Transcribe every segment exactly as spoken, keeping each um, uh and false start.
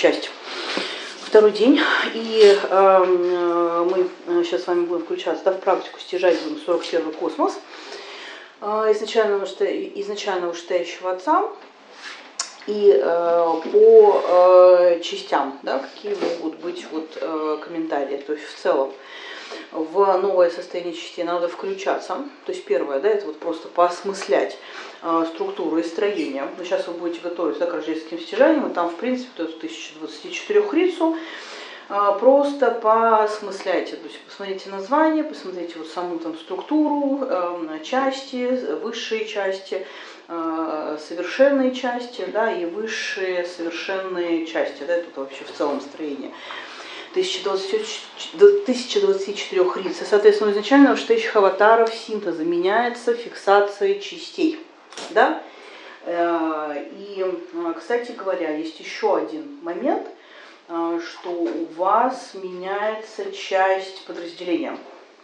часть. Второй день, и э, мы сейчас с вами будем включаться, да, в практику стяжать будем сорок первый космос э, изначального, изначального вышестоящего Отца, и э, по э, частям, да, какие могут быть вот, э, комментарии, то есть в целом. В новое состояние частей надо включаться. То есть первое, да, это вот просто поосмыслять э, структуру и строение. Но сейчас вы будете готовиться, да, к рождественским стяжаниям, и там, в принципе, вот эту тысячу двадцать четыре рицу э, просто поосмысляйте. То есть посмотрите название, посмотрите вот саму там структуру, э, части, высшие части, э, совершенные части, да, и высшие совершенные части. Да, это вообще в целом строение. тысяча двадцать четыре риц. Соответственно, изначально у штейчих аватаров синтеза меняется фиксация частей. Да? И, кстати говоря, есть еще один момент, что у вас меняется часть подразделения.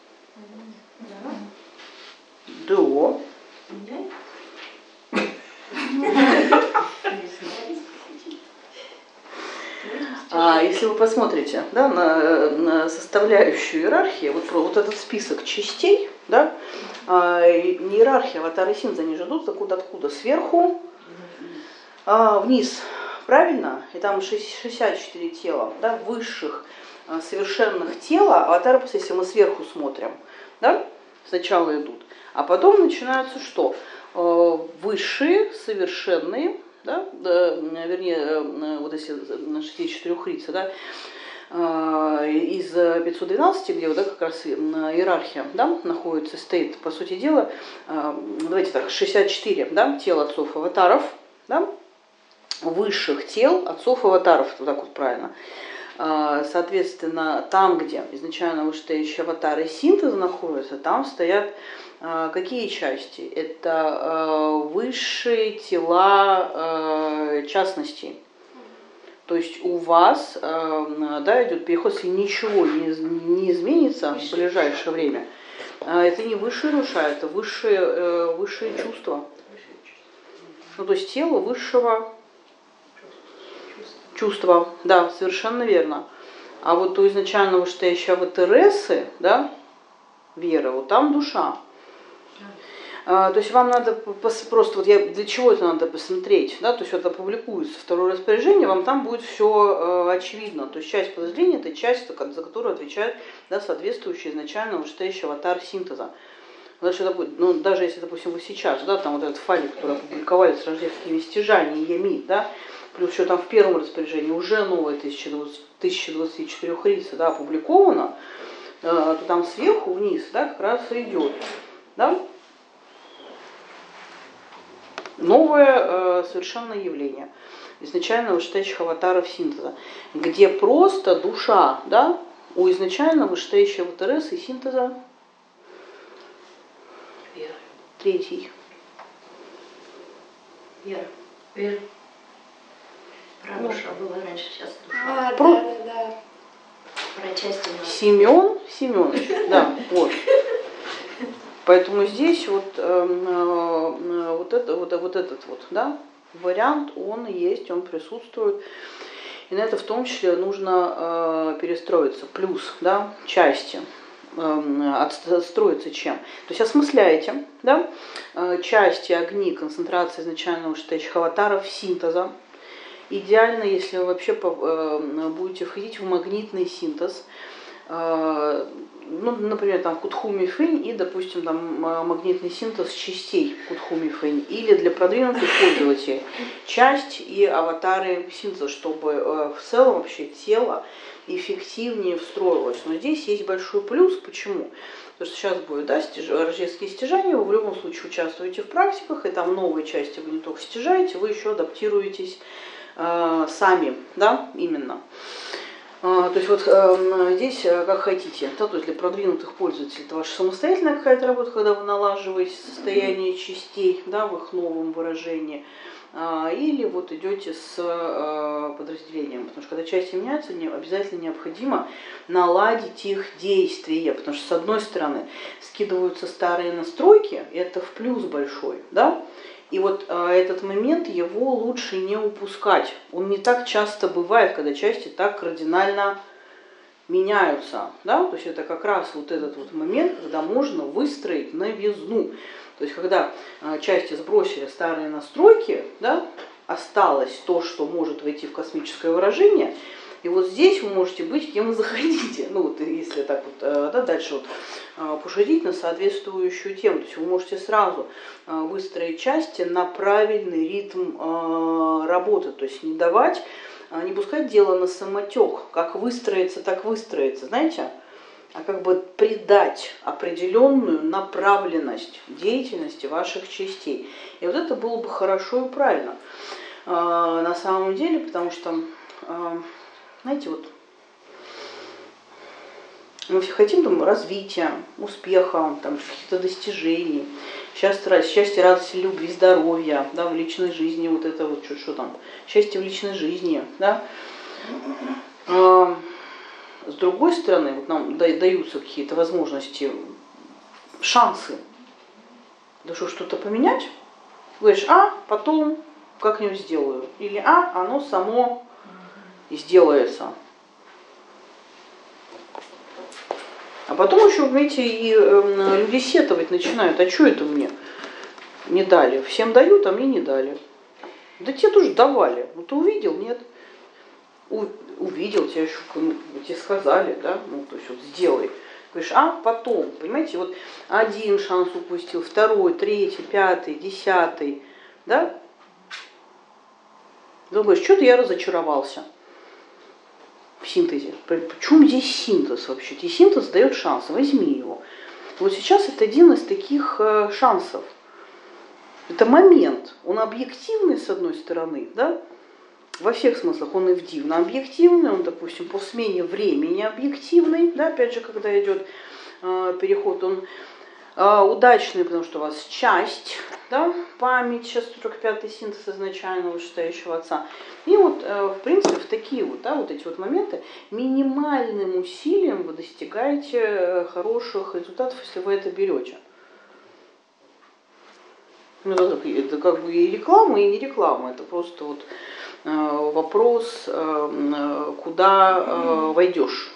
Да. А если вы посмотрите, да, на, на составляющую иерархии, вот, вот этот список частей, да, а, не иерархия, аватары синтеза, они же идут откуда, откуда? Сверху а, вниз, правильно? И там шестьдесят четыре тела, да, высших а, совершенных тела, аватары, если мы сверху смотрим, да, сначала идут, а потом начинаются что? А, высшие, совершенные, да, вернее, вот если на шестьдесят четыре рица, да, из пятисот двенадцати, где вот, да, как раз иерархия, да, находится, стоит, по сути дела, давайте так, шестьдесят четыре, да, тел отцов аватаров, да, высших тел отцов аватаров, вот так вот правильно. Соответственно, там, где изначально вышестоящие аватары синтеза находятся, там стоят какие части? Это высшие тела частностей. То есть у вас, да, идет переход, если ничего не, не изменится в ближайшее время. Это не высшая душа, это высшие, высшие чувства. Ну, то есть тело высшего чувства. Да, совершенно верно. А вот у изначального вышестоящего аватаресы, да, вера, вот там душа. То есть вам надо просто, вот я, для чего это надо посмотреть, да, то есть вот опубликуется второе распоряжение, вам там будет все э, очевидно. То есть часть подразделения – это часть, за которую отвечает, да, соответствующий изначально вышестоящий аватар синтеза. Даже, ну, даже если, допустим, вы сейчас, да, там вот этот файлик, который опубликовали с рождественскими стяжаниями, да, плюс еще там в первом распоряжении уже новая тысяча двадцать четыре рица, да, опубликована, э, то там сверху вниз, да, как раз и идет, да, новое э, совершенное явление изначально вышестоящих аватаров синтеза, где просто душа, да, у изначально вышестоящего аватареса и синтеза Вера. Третий. Вера. Вера. Про душа была раньше, сейчас душа. А, Про... да, да, да. Про части. Семен Семенович, да, вот. Поэтому здесь вот, э, э, вот, это, вот, вот этот вот, да, вариант, он есть, он присутствует. И на это в том числе нужно э, перестроиться. Плюс, да, части. Э, отстроиться чем? То есть осмысляете, да, э, части, огни, концентрация изначального вышестоящих аватаров, синтеза. Идеально, если вы вообще э, будете входить в магнитный синтез. Э, ну, например, там Кутхуми Фэнь и, допустим, там магнитный синтез частей Кутхуми Фэнь, или для продвинутых пользователей часть и аватары синтеза, чтобы э, в целом вообще тело эффективнее встроилось. Но здесь есть большой плюс. Почему? Потому что сейчас будет, да, стяж... рождественские стяжания, вы в любом случае участвуете в практиках, и там новые части вы не только стяжаете, вы еще адаптируетесь э, сами, да, именно. То есть вот э, здесь как хотите, да, то есть для продвинутых пользователей это ваша самостоятельная какая-то работа, когда вы налаживаете состояние частей, да, в их новом выражении, э, или вот идете с э, подразделением, потому что когда части меняются, не, обязательно необходимо наладить их действие, потому что с одной стороны скидываются старые настройки, и это в плюс большой, да, И вот э, этот момент, его лучше не упускать. Он не так часто бывает, когда части так кардинально меняются. Да? То есть это как раз вот этот вот момент, когда можно выстроить новизну. То есть когда э, части сбросили старые настройки, да, осталось то, что может войти в космическое выражение. И вот здесь вы можете быть кем вы захотите. Ну вот если так вот да, дальше вот поширить на соответствующую тему. То есть вы можете сразу выстроить части на правильный ритм работы. То есть не давать, не пускать дело на самотек. Как выстроиться, так выстроиться. Знаете? А как бы придать определенную направленность деятельности ваших частей. И вот это было бы хорошо и правильно. На самом деле, потому что знаете, вот мы все хотим там, развития, успеха, там, каких-то достижений, счастья, счастья, радости, любви, здоровья, да, в личной жизни, вот это вот, что, что там, счастье в личной жизни, да. А, с другой стороны, вот нам даются какие-то возможности, шансы, да что, что-то поменять, говоришь, а, потом как-нибудь сделаю, или а, оно само и сделается. А потом еще, видите, и э, люди сетовать начинают, а что это мне не дали? Всем дают, а мне не дали. Да тебе тоже давали. Ну ты увидел, нет? У, увидел, тебе еще ну, тебе сказали, да? Ну, то есть вот сделай. Говоришь, а потом, понимаете, вот один шанс упустил, второй, третий, пятый, десятый, да? Думаешь, что-то я разочаровался в синтезе. Почему здесь синтез вообще? И синтез дает шанс, возьми его. Вот сейчас это один из таких шансов. Это момент. Он объективный, с одной стороны, да? Во всех смыслах он и в дивно объективный, он, допустим, по смене времени объективный, да? Опять же, когда идет э, переход, он э, удачный, потому что у вас часть, да? Память, сейчас сорок пятый синтез изначально вышестоящего отца. И вот, э, в принципе, в такие вот, да, вот эти вот моменты минимальным усилием вы достигаете хороших результатов, если вы это берете. Ну, это как бы и реклама, и не реклама, это просто вот э, вопрос, э, куда э, войдешь.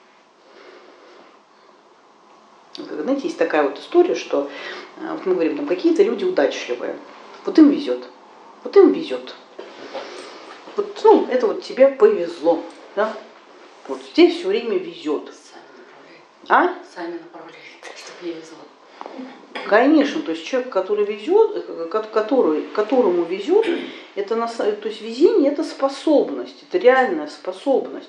Знаете, есть такая вот история, что э, вот мы говорим, там какие-то люди удачливые, вот им везет, вот им везет. Вот, ну, это вот тебе повезло, да? Вот здесь все время везет. А? Сами направляют, чтобы ей везло. Конечно, то есть человек, который везет, который, которому везет, это на, то есть везение это способность, это реальная способность.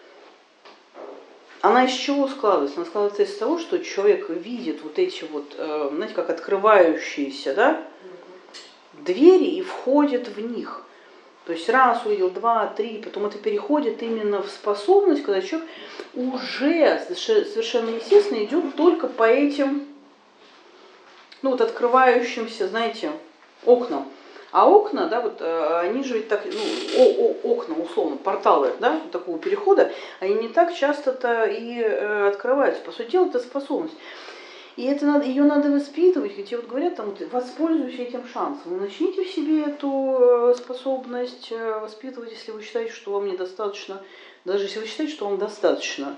Она из чего складывается? Она складывается из того, что человек видит вот эти вот, знаете, как открывающиеся, да, двери и входит в них. То есть раз увидел, два, три, потом это переходит именно в способность, когда человек уже совершенно естественно идет только по этим, ну вот открывающимся, знаете, окнам. А окна, да, вот они же ведь так, ну, о, о, окна, условно, порталы, да, такого перехода, они не так часто-то и э, открываются. По сути дела, это способность. И это надо, ее надо воспитывать, хотя вот говорят, там, вот, воспользуйся этим шансом. Вы начните в себе эту способность воспитывать, если вы считаете, что вам недостаточно, даже если вы считаете, что вам достаточно.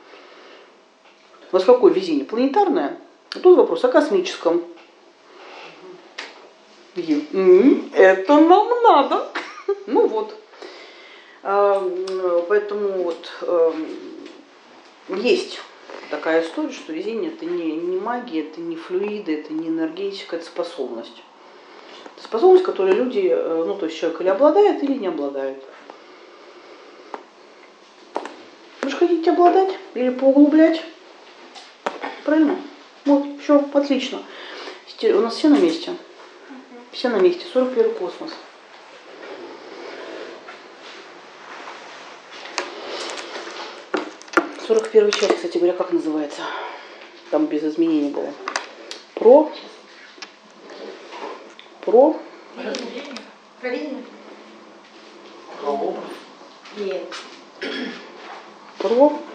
У вас какое везение? Планетарное? А тут вопрос о космическом. Это нам надо. Ну вот. Поэтому вот есть такая история, что везение это не, не магия, это не флюиды, это не энергетика, это способность. Это способность, которой люди, ну то есть человек или обладает, или не обладает. Вы же хотите обладать или поуглублять? Правильно? Вот, все, отлично. У нас все на месте. Все на месте. сорок первый космос. сорок первая часть, кстати говоря, как называется? Там без изменений было. Про. Про. Провидение? Про образ? Нет. Про.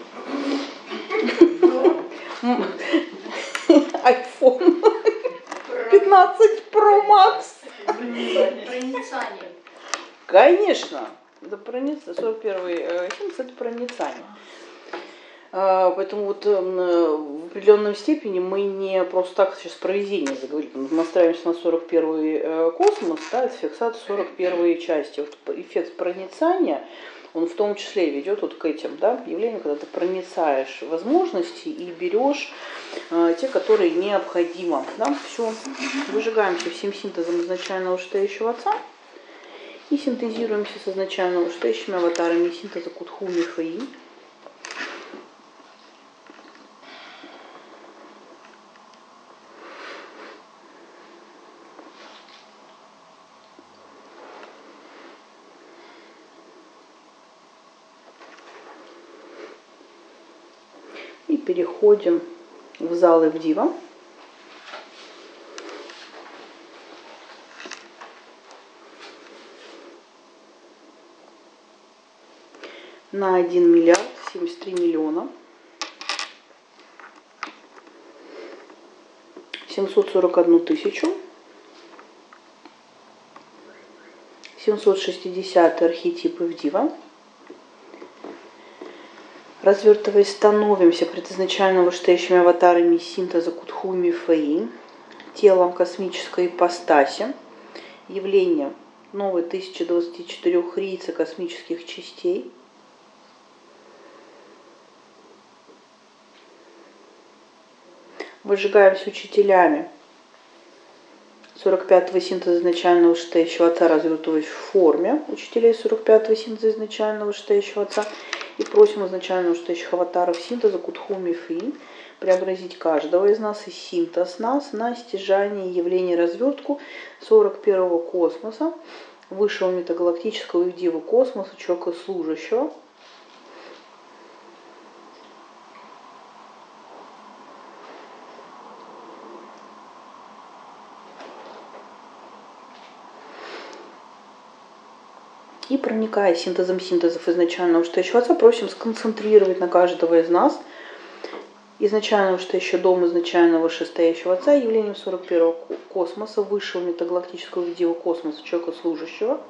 айфон пятнадцать Pro Max. Проницание. Конечно, это проницание, сорок первый синтез это проницание. Поэтому вот в определенной степени мы не просто так сейчас про везение заговорим. Мы настраиваемся на сорок первый космос, да, это фиксация сорок первой части. Вот эффект проницания, он в том числе ведет вот к этим, да, явлениям, когда ты проницаешь возможности и берешь э, те, которые необходимо. Да, все, выжигаемся всем синтезом изначального вышестоящего отца и синтезируемся с изначально вышестоящими аватарами синтеза Кутху Мифаи. И переходим в зал Ивдива. На один миллиард семьдесят три миллиона семьсот сорок одну тысячу семьсот шестьдесят архетипы Ивдива. Развертываясь, становимся пред изначально вышестоящими аватарами синтеза Кутху Мифаи, телом космической ипостаси, явление новой тысячи двадцати четырёх рейца космических частей, выжигаемся учителями сорок пятого синтеза изначального вышестоящего отца, развертываясь в форме учителей сорок пятого синтеза изначального вышестоящего отца, и просим изначально вышестоящих аватаров синтеза Кутху Мифаи преобразить каждого из нас и синтез нас на стяжание явления развертку сорок первого космоса, высшего метагалактического Ивдива космоса, человека служащего. И проникая синтезом синтезов изначального вышестоящего отца, просим сконцентрировать на каждого из нас изначального вышестоящего дома изначального вышестоящего отца явлением сорок первого космоса, высшего метагалактического Ивдива космоса, человека служащего.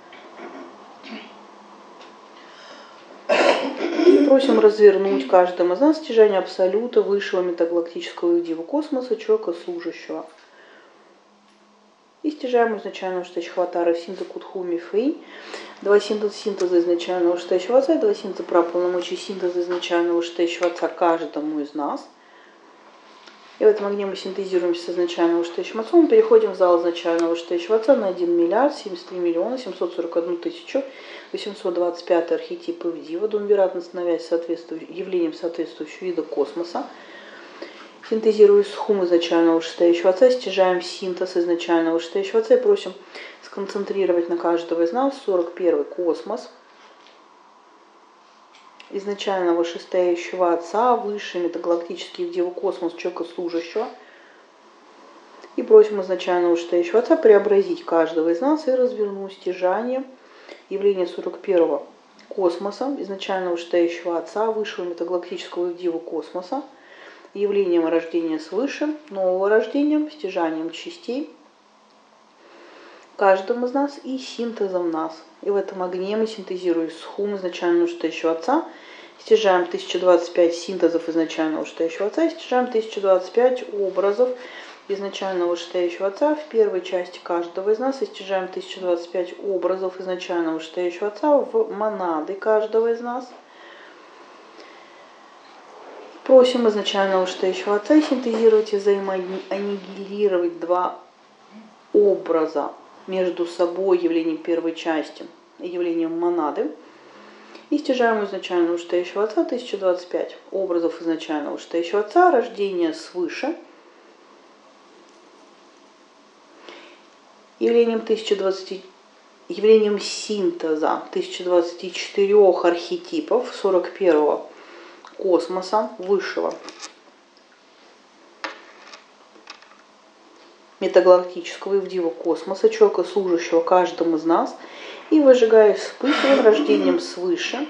И просим развернуть каждому из нас стяжание абсолюта высшего метагалактического Ивдива космоса, человека служащего. И стяжаем изначального вышестоящего аватара синтеза Кутху Мифаи, два синтеза синтеза изначального вышестоящего отца и два синтеза праполномочий синтеза изначального вышестоящего отца каждому из нас. И в этом огне мы синтезируемся с изначальным вышестоящим отцом, мы переходим в зал изначального вышестоящего отца на один миллиард семьдесят три миллиона семьсот сорок одну тысячу восемьсот двадцать пять архетип Ивдива, думвератно становясь явлением соответствующего вида космоса. Синтезируя схум изначального вышестоящего отца, стяжаем синтез изначального вышестоящего отца и просим сконцентрировать на каждого из нас сорок первый космос изначального вышестоящего отца, высший метагалактический Ивдива космос, человека служащего. И просим изначального вышестоящего отца преобразить каждого из нас и развернуть стяжание явления сорок первого космоса изначального вышестоящего отца, высшего метагалактического Ивдива космоса, явлением рождения свыше, нового рождением, стяжанием частей каждым из нас и синтезом нас. И в этом огне мы синтезируем схум изначального вышестоящего отца, стяжаем тысяча двадцать пять синтезов изначального вышестоящего отца и стяжаем тысяча двадцать пять образов изначального вышестоящего отца в первой части каждого из нас и стяжаем тысяча двадцать пять образов изначального вышестоящего отца в монады каждого из нас. Просим изначального вышестоящего отца синтезировать и взаимоаннигилировать два образа между собой, явлением первой части и явлением монады. И стяжаем изначального вышестоящего отца тысяча двадцать пять образов изначального вышестоящего отца, рождение свыше, явлением, тысяча двадцать, явлением синтеза тысяча двадцать четыре архетипов сорок первого космоса высшего метагалактического Ивдива космоса, человека служащего каждому из нас, и выжигая вспыхиваем рождением свыше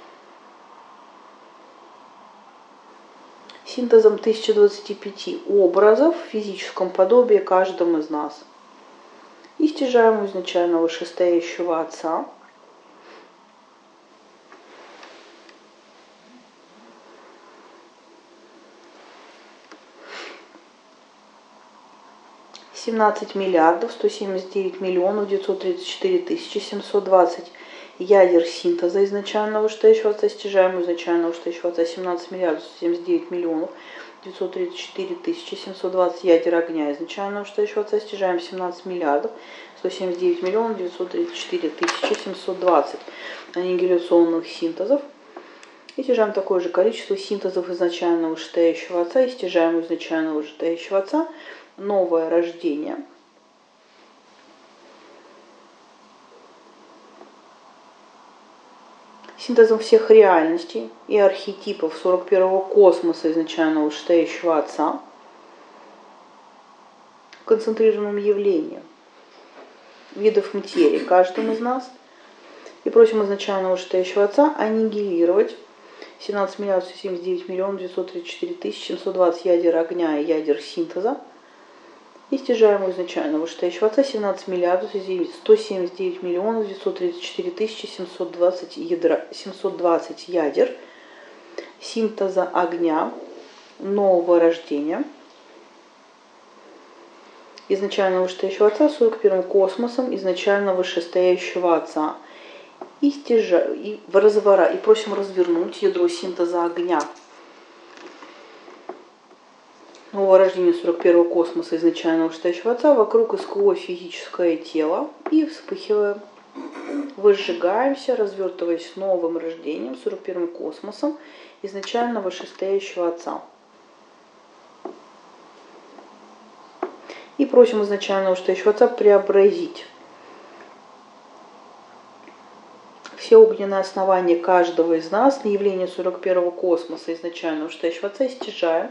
синтезом тысяча двадцать пять образов в физическом подобии каждому из нас. и стяжаем у изначально вышестоящего Отца. семнадцать миллиардов сто семьдесят девять миллионов девятьсот тридцать четыре тысячи семьсот двадцать ядер синтеза изначального вышестоящего Отца, стяжаем у изначального вышестоящего Отца семнадцать миллиардов сто семьдесят девять миллионов девятьсот тридцать четыре тысячи семьсот двадцать ядер огня изначального вышестоящего Отца, стяжаем семнадцать миллиардов сто семьдесят девять миллионов девятьсот тридцать четыре тысячи семьсот двадцать аннигиляционных синтезов. И стяжаем такое же количество синтезов изначального вышестоящего Отца и стяжаем у изначального вышестоящего Отца новое рождение. Синтезом всех реальностей и архетипов сорок первого космоса изначального вышестоящего Отца, концентрированным явлением видов материи каждым из нас. И просим изначального вышестоящего Отца аннигилировать семнадцать миллиардов сто семьдесят девять миллионов девятьсот тридцать четыре тысячи семьсот двадцать ядер огня и ядер синтеза. И стяжаем у изначального вышестоящего Отца семнадцать миллиардов сто семьдесят девять миллионов девятьсот тридцать четыре тысячи семьсот двадцать, ядра, семьсот двадцать ядер синтеза огня нового рождения изначального вышестоящего Отца сорок первым космосом изначально вышестоящего Отца. И, стяжа, и, развора, и просим развернуть ядро синтеза огня нового рождения сорок первого космоса изначального вышестоящего Отца вокруг и сквозь физическое тело, и вспыхиваем, выжигаемся, развертываясь новым рождением сорок первым космосом изначально вышестоящего Отца. И просим изначального вышестоящего Отца преобразить все огненные основания каждого из нас на явление сорок первого космоса изначального вышестоящего Отца и стяжаем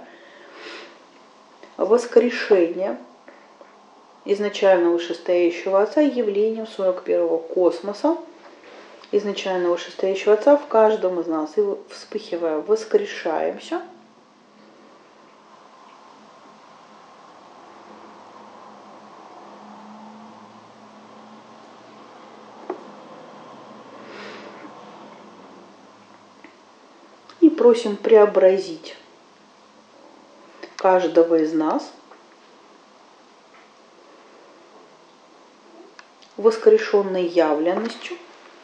воскрешение изначально вышестоящего Отца явлением сорок первого космоса изначально вышестоящего Отца в каждом из нас. И вспыхивая, воскрешаемся. И просим преобразить каждого из нас воскрешенной явленностью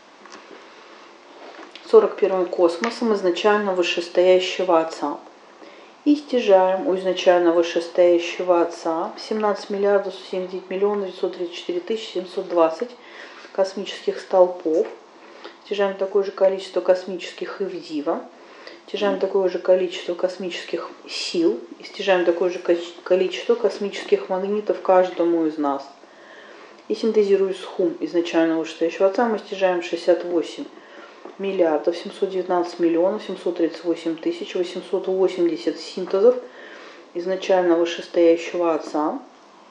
сорок первым космосом изначально вышестоящего Отца. И стяжаем у изначально вышестоящего Отца семнадцать миллиардов сто семьдесят девять миллионов девятьсот тридцать четыре тысячи семьсот двадцать космических столпов. Стяжаем такое же количество космических Ивдива. Стяжаем такое же количество космических сил и стяжаем такое же количество космических магнитов каждому из нас. И синтезируя схум изначального вышестоящего Отца, мы стяжаем шестьдесят восемь миллиардов семьсот девятнадцать миллионов семьсот тридцать восемь тысяч восемьсот восемьдесят синтезов изначально вышестоящего Отца.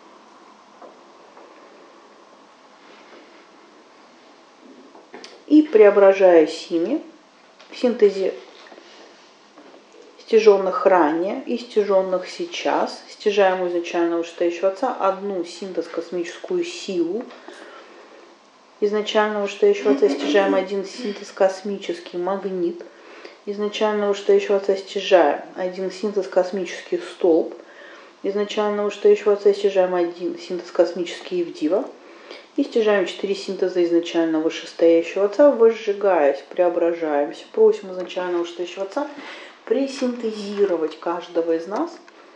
И преображаясь ими в синтезе стяженных ранее и стяженных сейчас, стяжаем у изначального вышестоящего Отца одну синтез космическую силу, изначального вышестоящего Отца стяжаем один синтез космический магнит, изначального вышестоящего Отца стяжаем один синтез космический столб, изначального вышестоящего Отца стяжаем один синтез космический Ивдива, и стяжаем четыре синтеза изначального вышестоящего Отца, возжигаясь, преображаемся, просим изначального вышестоящего Отца пресинтезировать каждого из нас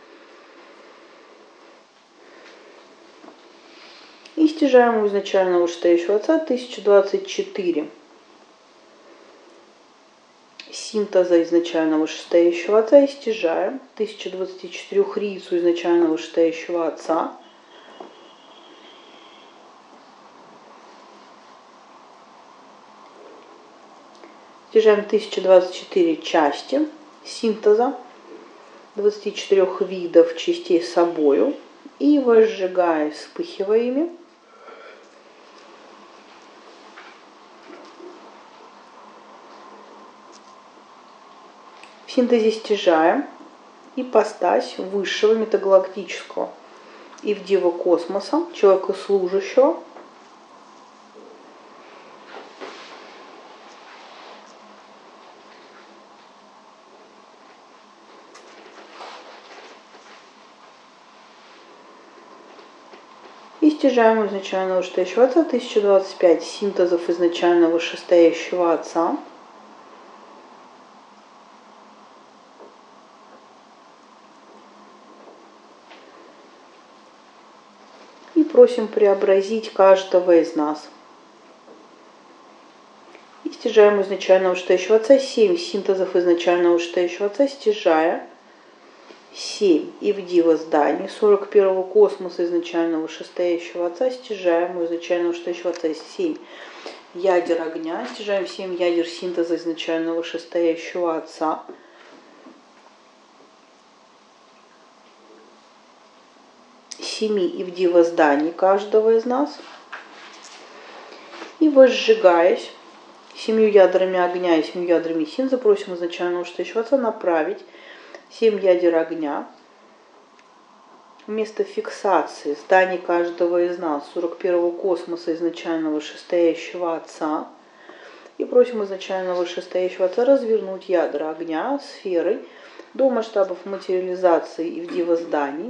и стяжаем у изначального вышестоящего Отца тысяча двадцать четыре синтеза изначального вышестоящего Отца и стяжаем тысяча двадцать четыре рицу изначального вышестоящего Отца. Стяжаем тысяча двадцать четыре части синтеза двадцати четырёх видов частей собою и возжигая, вспыхивая ими, в синтезе стяжаем ипостась высшего метагалактического Ивдива космоса, человека служащего, стяжаем изначально вышестоящего отца тысяча двадцать пять синтезов изначально вышестоящего отца. И просим преобразить каждого из нас. И стяжаем изначально вышестоящего отца семь синтезов изначально вышестоящего отца, стяжая семь Ивдива зданий сорок первого космоса изначально вышестоящего отца, стяжаем у изначально вышестоящего отца семь ядер огня, стяжаем семь ядер синтеза изначально вышестоящего отца. семи Ивдива зданий каждого из нас. И возжигаясь семью ядрами огня и семью ядрами синтеза, просим изначально вышестоящего отца направить семь ядер огня вместо фиксации зданий каждого из нас сорок первого космоса изначально вышестоящего отца. И просим изначально вышестоящего отца развернуть ядра огня сферой до масштабов материализации Ивдива зданий.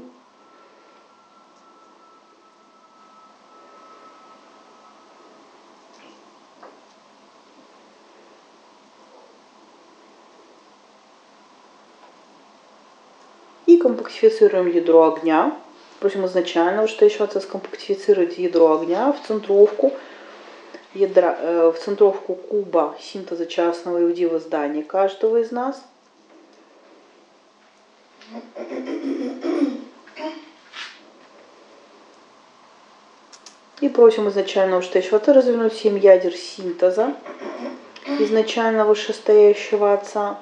И компактифицируем ядро огня. Просим изначально вышестоящего отца скомпактифицировать ядро огня в центровку, ядра, э, в центровку куба синтеза частного Ивдива здания каждого из нас. И просим изначально вышестоящего отца развернуть семь ядер синтеза изначально вышестоящего отца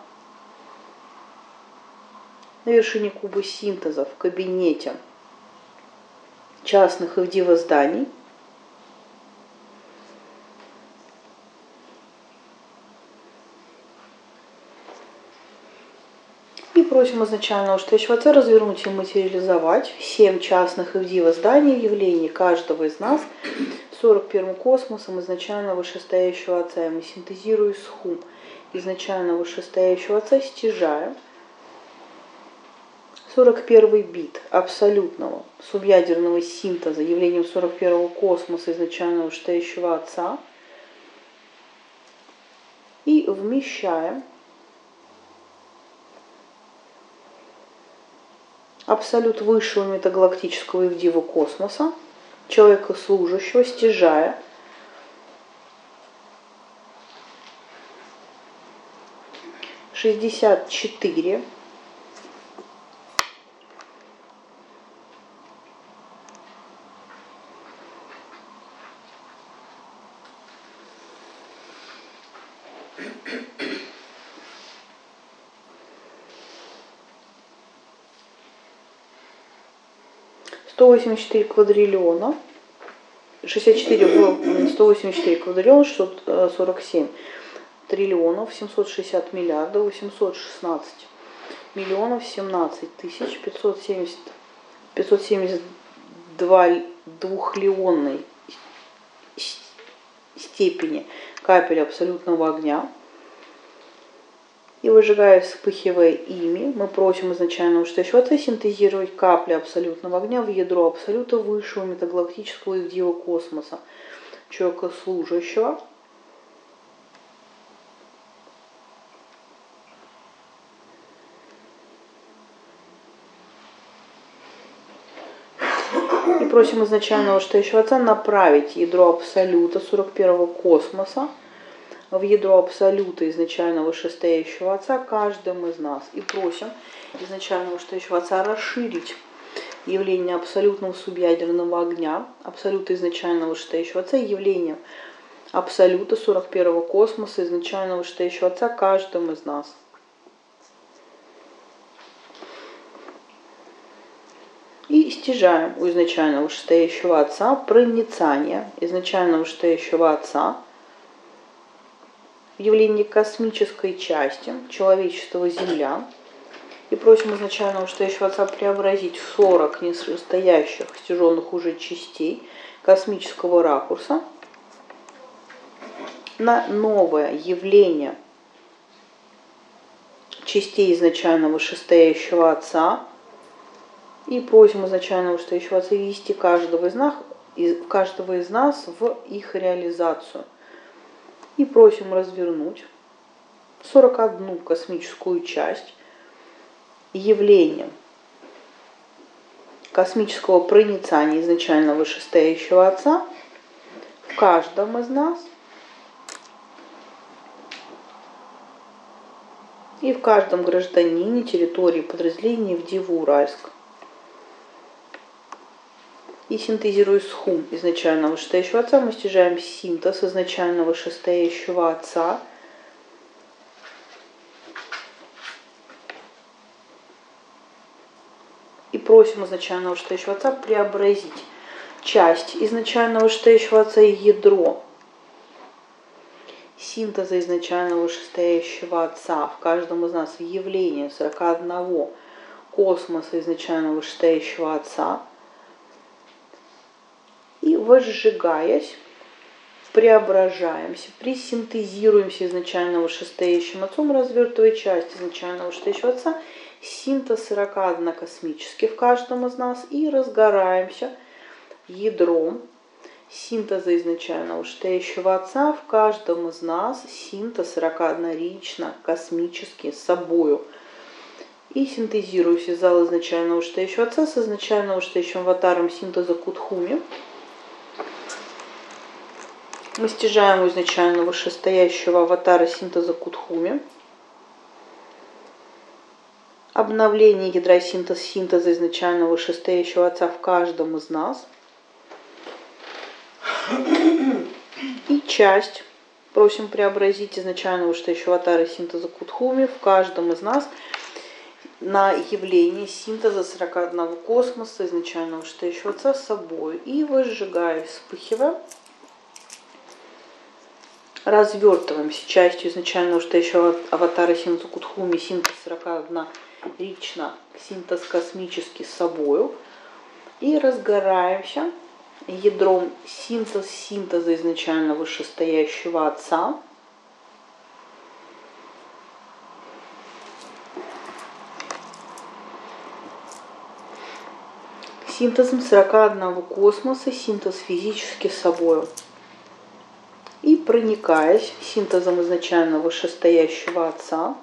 на вершине куба синтеза в кабинете частных Ивдива зданий. И просим изначально вышестоящего отца развернуть и материализовать семь частных Ивдива зданий в явлении каждого из нас сорок первым космосом изначально вышестоящего отца. И мы синтезируем схум изначально вышестоящего отца, стяжаем сорок первый бит абсолютного субъядерного синтеза явлением сорок первого космоса изначально вышестоящего отца и вмещаем абсолют высшего метагалактического Ивдива космоса, человека служащего, стяжая шестьдесят четыре сто восемьдесят четыре квадриллиона, шестьдесят четыре в сто восемьдесят четыре квадриллиона, шестьсот сорок семь триллионов, семьсот шестьдесят миллиардов, восемьсот шестнадцать миллионов, семнадцать тысяч пятьсот семьдесят, пятьсот семьдесят два двухлионной степени капель абсолютного огня. И выжигая, вспыхивая ими, мы просим изначально вышестоящего отца синтезировать капли абсолютного огня в ядро абсолюта высшего метагалактического Ивдива космоса, человека служащего. И просим изначально вышестоящего отца направить ядро абсолюта сорок первого космоса в ядро абсолюта изначально вышестоящего отца каждым из нас. И просим изначально вышестоящего отца расширить явление абсолютного субъядерного огня, абсолюта изначально вышестоящего отца, явлением абсолюта сорок первого космоса изначально вышестоящего отца каждым из нас. И стяжаем у изначально вышестоящего отца проницание изначально вышестоящего отца в явлении космической части человечества Земля. И просим изначально вышестоящего отца преобразить в сорок несостоящих, стяженных уже частей космического ракурса на новое явление частей изначально вышестоящего отца. И просим изначально вышестоящего отца ввести каждого из нас из, каждого из нас в их реализацию. И просим развернуть сорок одну космическую часть явления космического проницания изначально вышестоящего Отца в каждом из нас и в каждом гражданине территории подразделений в Диву Уральск. И синтезируя схум изначально вышестоящего Отца, мы стяжаем синтез изначально вышестоящего Отца и просим изначально вышестоящего Отца преобразить часть изначально вышестоящего Отца и ядро синтеза изначально вышестоящего Отца в каждом из нас в явление сорока одного космоса изначально вышестоящего Отца. И возжигаясь, преображаемся, присинтезируемся изначально вышестоящим Отцом, развертывая часть изначально вышестоящего Отца, синтез сорока одного космических в каждом из нас, и разгораемся ядром синтеза изначально вышестоящего Отца в каждом из нас, синтез сорока одного лично космический с собою. И синтезируясь из зала изначально вышестоящего Отца с изначально вышестоящим аватаром синтеза Кудхуми, мы стяжаем у изначально вышестоящего аватара синтеза Кудхуми. Обновление ядра синтез синтеза изначально вышестоящего Отца в каждом из нас. И часть просим преобразить изначально вышестоящего аватара синтеза Кудхуми в каждом из нас на явление синтеза сорока одного космоса изначально вышестоящего Отца с собой. И возжигая, вспыхивая, развертываемся частью изначально вышестоящего аватара синтеза Кудхуми, синтез сорока одного лично, синтез космический с собою. И разгораемся ядром синтез синтеза изначально вышестоящего Отца. Синтезом сорока одного космоса, синтез физически с собою. И проникаясь синтезом изначально вышестоящего Отца,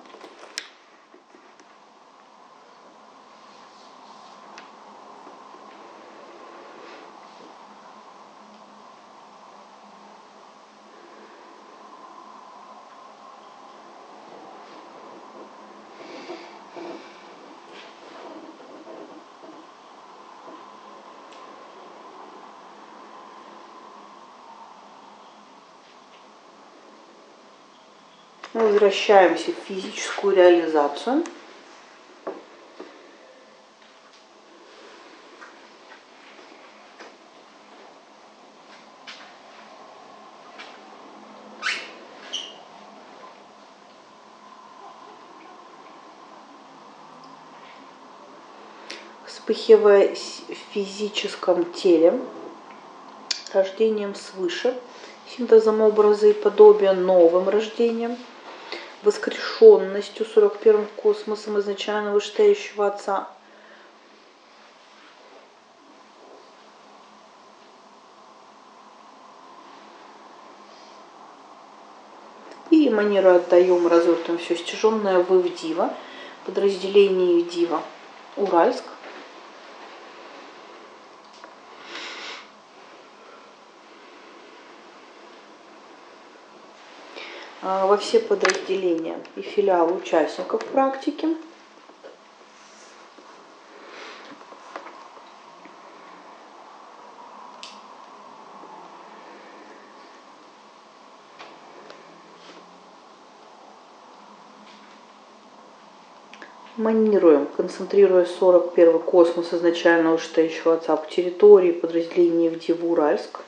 мы возвращаемся в физическую реализацию. Вспыхивая в физическом теле, рождением свыше, синтезом образа и подобия, новым рождением, воскрешенностью сорок первым космосом изначально вышестоящего Отца. И манеру отдаем, развертываем все стяженное в Ивдива, подразделение Ивдива Уральск. Во все подразделения и филиалы участников практики. Манируем, концентрируя сорок первый космос изначально вышестоящего Отца по территории подразделения в Диву Уральск.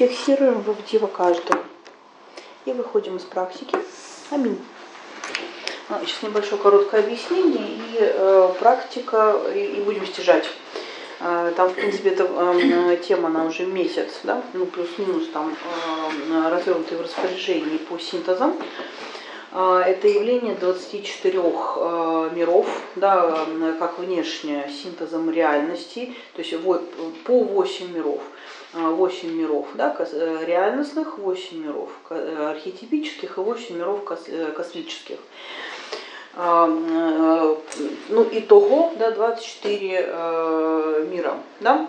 фиксируем в Авдива каждого. И выходим из практики. Аминь. Сейчас небольшое короткое объяснение и э, практика, и, и будем стяжать. Э, там, в принципе, эта э, тема, она уже месяц, да, ну, плюс-минус там э, развернутые в распоряжении по синтезам. Э, это явление двадцати четырёх э, миров, да, как внешнее синтезом реальности, то есть по восемь миров. восемь миров, да, реальностных, восемь миров архетипических и восемь миров космических. Ну, итого, да, двадцать четыре э, мира, да,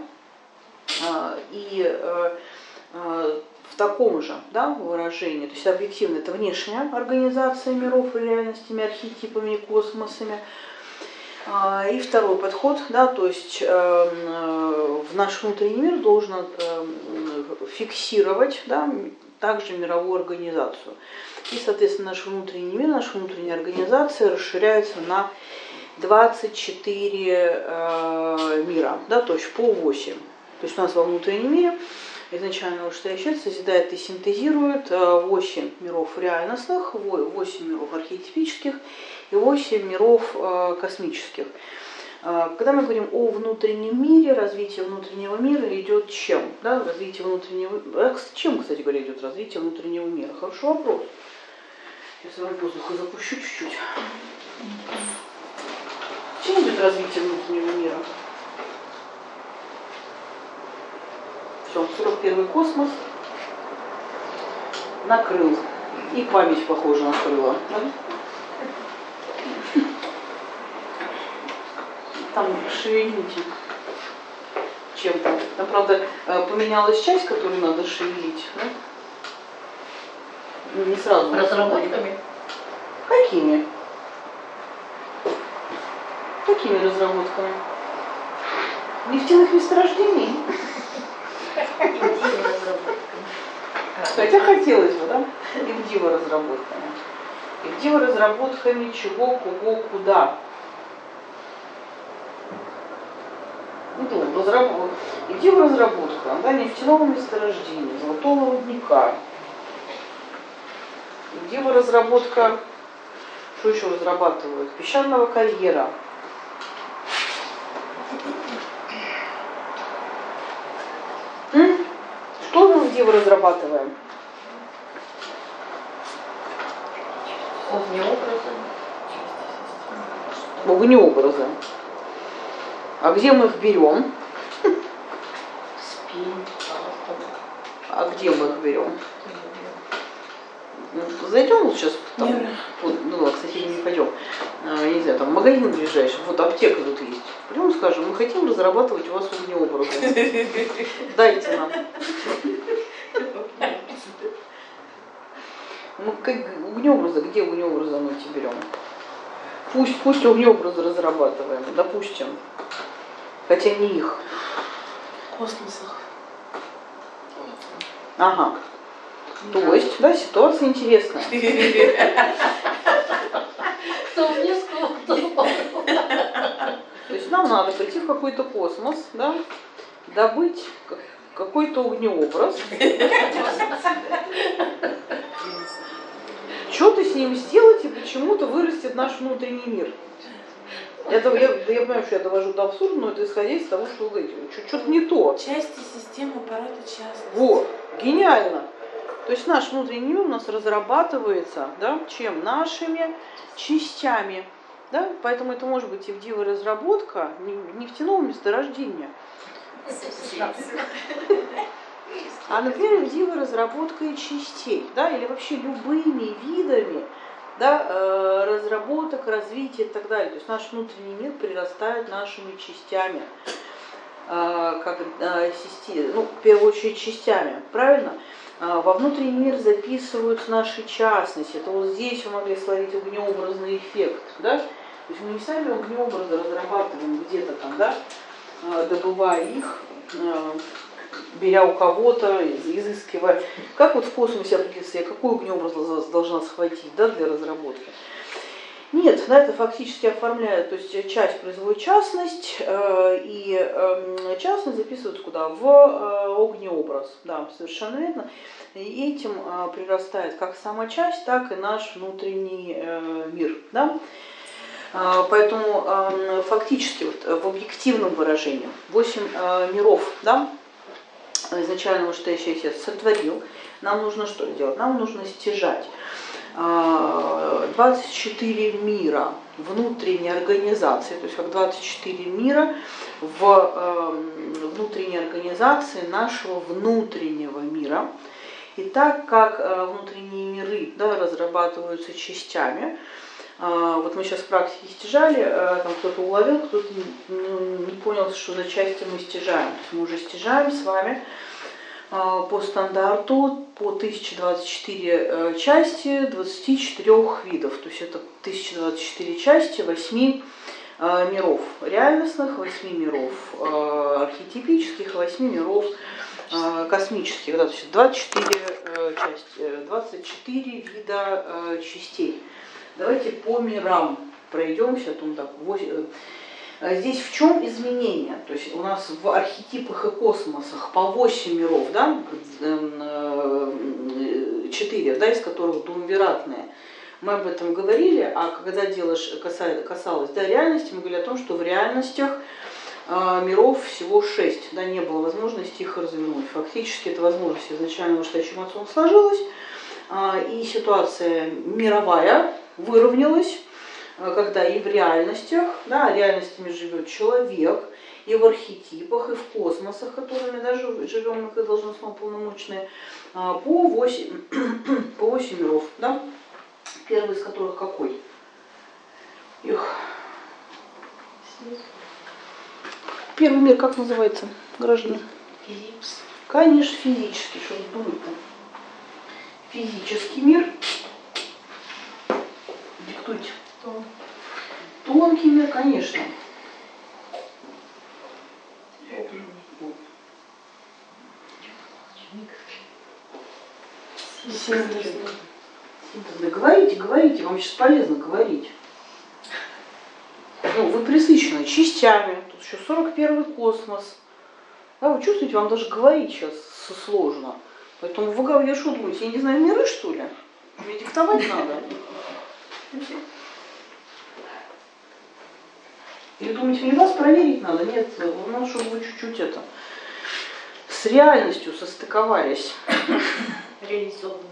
и э, э, в таком же, да, выражении, то есть объективно это внешняя организация миров реальностями, архетипами, космосами. И второй подход, да, то есть э, в наш внутренний мир должен э, фиксировать, да, также мировую организацию. И, соответственно, наш внутренний мир, наша внутренняя организация расширяется на двадцать четыре э, мира, да, то есть по восемь. То есть у нас во внутреннем мире изначально вышестоящий созидает и синтезирует восемь миров реальностных, восемь миров архетипических и восемь миров э, космических. Когда мы говорим о внутреннем мире, развитие внутреннего мира идет чем? Да, развитие внутреннего... А чем, кстати говоря, идет развитие внутреннего мира? Хороший вопрос. Сейчас я вам воздуха запущу чуть-чуть. Чем идет развитие внутреннего мира? Все, сорок первый космос накрыл. И память, похоже, накрыла. Да? Там шевелите чем-то. Там, правда, поменялась часть, которую надо шевелить. Да? Не сразу. Разработками. Какими? Какими разработками? Нефтяных месторождений? Хотя хотелось бы, да? Ивдива разработками. Ивдива разработками чего, кого, куда. Ну, разработ... Ивдива разработка, да, нефтяного месторождения, золотого рудника. Ивдива разработка, что еще разрабатывают? Песчаного карьера. М? Что мы в Деву разрабатываем? Огнеобразы. Огнеобразы. А где мы их берем? Спин. А где мы их берем? Зайдем вот сейчас, там, вот, ну, к соседям не пойдем, а, я не знаю, там магазин ближайший, вот аптека тут есть. Пойдем и скажем, мы хотим разрабатывать у вас огнеобразы. Дайте нам. Мы как огнеобразы, где огнеобразы мы эти берем? Пусть, пусть огнеобразы разрабатываем, допустим. Хотя не их. В космосах. Ага. То есть, да, ситуация интересная. Кто мне сказал? То есть нам надо прийти в какой-то космос, да, добыть какой-то огнеобраз. Что-то с ним сделать, и почему-то вырастет наш внутренний мир. Это, я, я понимаю, что я довожу до абсурда, но это исходя из того, что вы говорите. Что-то не то. Части системы аппарата частности. Вот, гениально. То есть наш внутренний мир у нас разрабатывается, да, чем? Нашими частями. Да? Поэтому это может быть Ивдива разработка нефтяного месторождения. А, например, Ивдива разработка и частей, да, или вообще любыми видами, да, э, разработок, развития и так далее. То есть наш внутренний мир прирастает нашими частями, э, как э, систи, ну, в первую очередь частями, правильно? Э, во внутренний мир записываются наши частности. Это вот здесь вы могли словить огнеобразный эффект, да? То есть мы не сами огнеобразы разрабатываем где-то там, да, э, добывая их, э, беря у кого-то, изыскивая. Как вот в космосе определиться, я какой огнеобраз должна схватить, да, для разработки? Нет, да, это фактически оформляет, то есть часть производит частность, э, и э, частность записывают куда? В э, огнеобраз, да, совершенно верно. И этим э, прирастает как сама часть, так и наш внутренний э, мир, да. Э, поэтому э, фактически вот, в объективном выражении восемь э, миров, да, изначально вот что я сейчас сотворил, нам нужно что делать? Нам нужно стяжать двадцать четыре мира внутренней организации, то есть как двадцать четыре мира в э, внутренней организации нашего внутреннего мира. И так как э, внутренние миры, да, разрабатываются частями, э, вот мы сейчас в практике стяжали, э, там кто-то уловил, кто-то не, не понял, что за части мы стяжаем. То есть мы уже стяжаем с вами по стандарту по тысяча двадцать четыре части двадцати четырёх видов. То есть это тысяча двадцать четыре части восьми миров реальностных, восьми миров архетипических, восьми миров космических. Да, то есть двадцать четыре части, двадцать четыре вида частей. Давайте по мирам пройдемся. Там так, восемь. Здесь в чем изменение? То есть у нас в архетипах и космосах по восемь миров, да, четыре, да, из которых думвиратные. Мы об этом говорили, а когда дело касалось, да, реальности, мы говорили о том, что в реальностях миров всего шесть, да, не было возможности их развернуть. Фактически эта возможность изначально вышедшим отцом сложилась, и ситуация мировая выровнялась, когда и в реальностях, да, реальностями живет человек, и в архетипах, и в космосах, которыми даже живем мы как должностно уполномоченные, по восемь, по восемь миров. Да? Первый из которых какой? Их. Первый мир как называется, граждане? Физический. Конечно, физический, что же думать-то? Физический мир. Диктуйте. Тонкий мир, конечно. Да говорите, говорите, вам сейчас полезно говорить. Ну, вы пресыщены частями, тут еще сорок первый космос. Да, вы чувствуете, вам даже говорить сейчас сложно. Поэтому вы говорите, что думаете, я не знаю миры, что ли? Мне диктовать надо. Или думаете, мне вас проверить надо? Нет, у нас, чтобы вы чуть-чуть это с реальностью состыковались. Реализованный.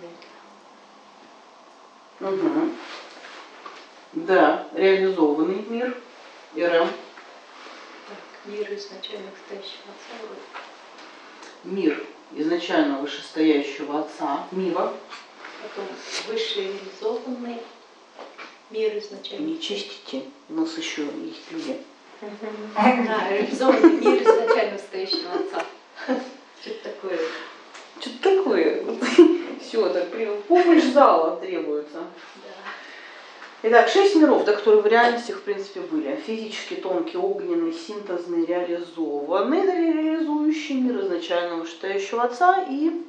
Угу. Да, реализованный мир. РМ. Мир изначально вышестоящего отца. Мир изначально вышестоящего отца. Мира. Потом выше реализованный. Мир изначально. Не чистите, у нас еще есть люди. А, реализованный мир изначально стоящего отца. Что-то такое. Что-то такое. Все, так помощь зала требуется. Итак, шесть миров, да, которые в реальности, в принципе, были. Физически тонкий, огненный, синтезный, реализованный, реализующий мир изначально вышестоящего отца и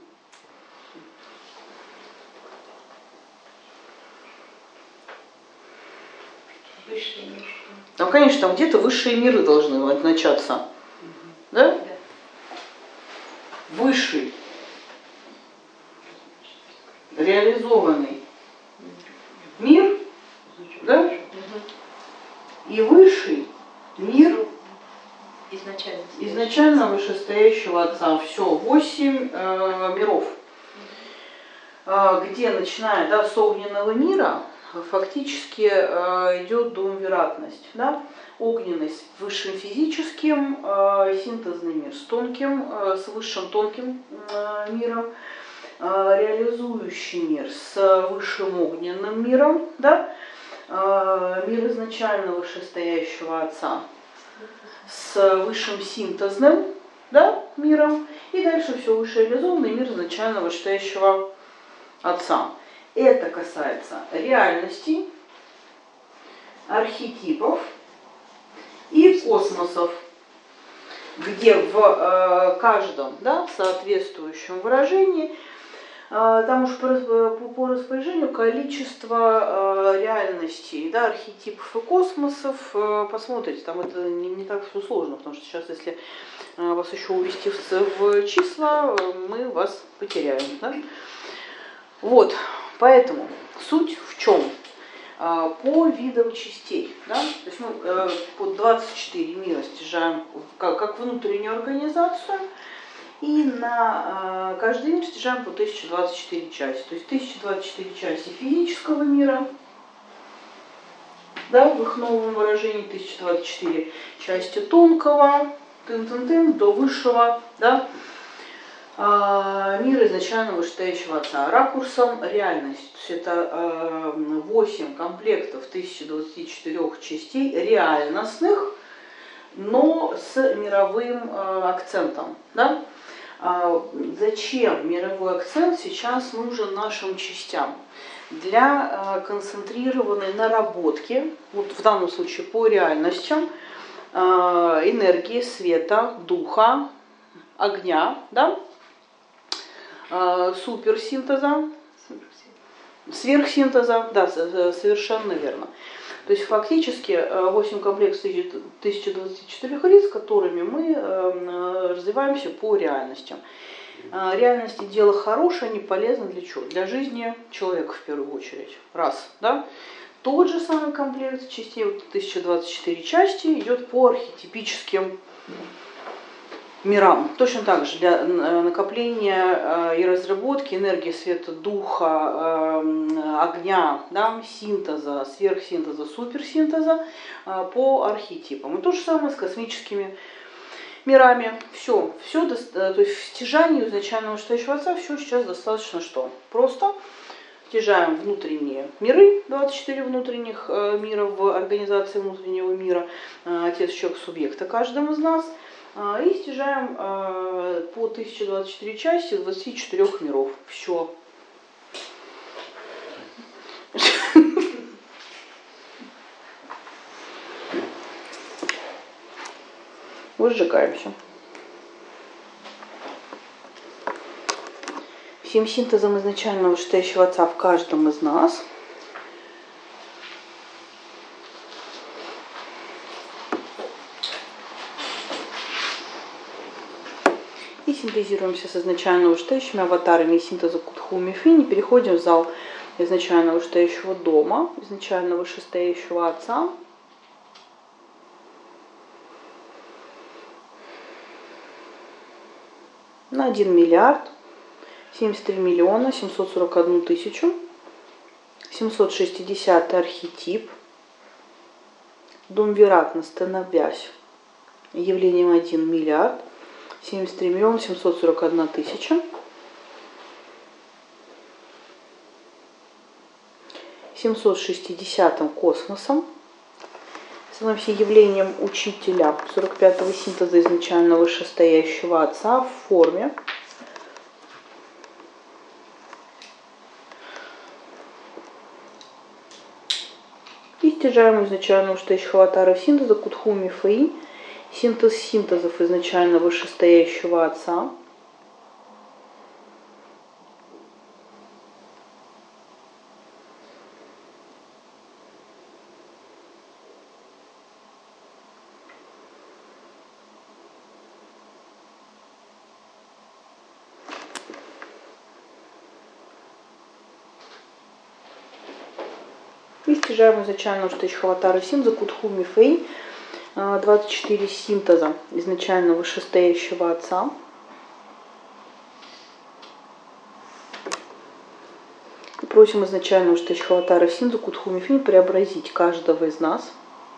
Высшие миры. там, конечно, там где-то высшие миры должны начаться. Угу. Да? Да. Высший, реализованный мир, да? Угу. И высший мир изначально, изначально вышестоящего отца. Все, восемь э, миров, э, где, начиная, да, с огненного мира, фактически э, идет думвиратность, да? Огненный с высшим физическим, э, синтезный мир с тонким, э, с высшим тонким э, миром, э, реализующий мир с высшим огненным миром, да? э, мир изначально вышестоящего отца с высшим синтезным, да, миром, и дальше все выше реализованный мир изначально вышестоящего отца. Это касается реальностей, архетипов и космосов, где в э, каждом, да, соответствующем выражении Там уж по распоряжению количество реальностей, да, архетипов и космосов. Посмотрите, там это не, не так все сложно, потому что сейчас, если вас еще увести в числа, мы вас потеряем. Да? Вот, поэтому суть в чем? По видам частей, да? То есть мы по двадцать четыре мира стяжаем как, как внутреннюю организацию, и на каждый мир стяжаем по тысяче двадцать четыре части. То есть тысяча двадцать четыре части физического мира, да, в их новом выражении, тысяча двадцать четыре части тонкого, тын-тын-тын, до высшего, да, мира изначально вышестоящего Отца. Ракурсом реальность. То есть это восемь комплектов тысячи двадцати четырёх частей реальностных, но с мировым акцентом. Да? Зачем мировой акцент сейчас нужен нашим частям? Для концентрированной наработки, вот в данном случае по реальностям, энергии, света, духа, огня, да? Суперсинтеза, сверхсинтеза, да, совершенно верно. То есть фактически восемь комплексов тысячи двадцати четырёх лиц, которыми мы развиваемся по реальностям. Реальности дело хорошее, они полезны для чего? Для жизни человека в первую очередь. Раз, да? Тот же самый комплект частей, вот тысяча двадцать четыре части, идет по архетипическим мирам. Точно так же для накопления и разработки энергии света, духа, огня, да, синтеза, сверхсинтеза, суперсинтеза по архетипам. И то же самое с космическими мирами. Все, все, то есть в стяжании изначального вышестоящего Отца все сейчас достаточно что? Просто стяжаем внутренние миры, двадцать четыре внутренних мира в организации внутреннего мира, Отец, человек, субъекта каждым из нас. И стяжаем по тысяче двадцать четыре части двадцати четырёх миров. Все. Выжигаемся. Всем синтезом изначального вышестоящего Отца в каждом из нас. И синтезируемся с изначально вышестоящими аватарами и синтеза Кутху Мифини. Переходим в зал изначально вышестоящего дома, изначально вышестоящего Отца. На один миллиард семьдесят три миллиона семьсот сорок одну тысячу семьсот шестьдесят архетип. Дом Виратна, становясь явлением один миллиард семьдесят три миллиона семьсот сорок одна тысяча семьсот шестидесятым космосом, становимся явлением учителя сорок пятого синтеза изначально вышестоящего Отца в форме и стяжаем изначально вышестоящего аватара синтеза Кутху Мифей, синтез синтезов изначально вышестоящего Отца. И стяжаем изначально вышестоящего аватара синтеза Кутху Мифей, двадцать четыре синтеза изначально вышестоящего Отца. И просим изначально вышестоящего аватара синтеза Кутху Мифей преобразить каждого из нас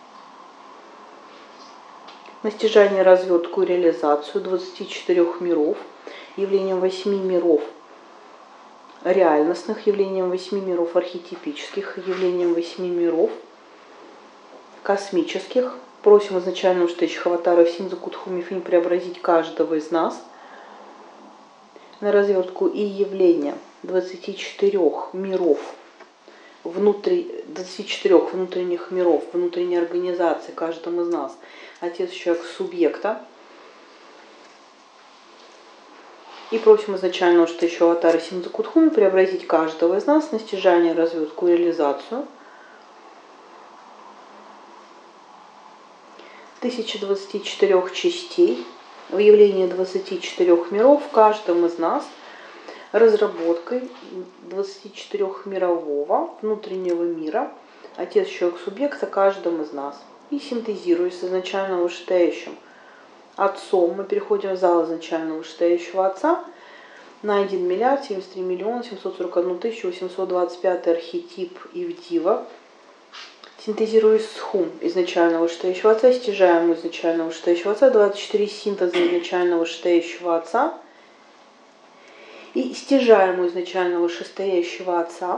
на стяжание, развертку и реализацию двадцати четырёх миров, явлением восьми миров реальностных, явлением восьми миров архетипических, явлением восьми миров космических. Просим изначально вышестоящих аватаров синтеза Кутху Мифей преобразить каждого из нас на развертку и явление двадцати четырёх миров, внутри, двадцати четырёх внутренних миров, внутренней организации каждым из нас, Отец, человек, субъекта. И просим изначального вышестоящего аватара Синтеза Кудхуми преобразить каждого из нас на стяжание, развертку и реализацию тысячи двадцати четырёх частей, в явлении двадцати четырёх миров в каждом из нас, разработкой двадцати четырёх мирового внутреннего мира, Отец, Человек, Субъект о каждом из нас. И синтезируясь с изначально вышестоящим Отцом, мы переходим в зал изначально вышестоящего Отца на один миллиард семьдесят три миллиона семьсот сорок одну тысячу восемьсот двадцать пять архетип Ивдива. Синтезируясь с Хум изначально вышестоящего Отца, стяжаем у изначально вышестоящего Отца двадцать четыре синтеза изначально вышестоящего Отца и стяжаем у изначально вышестоящего Отца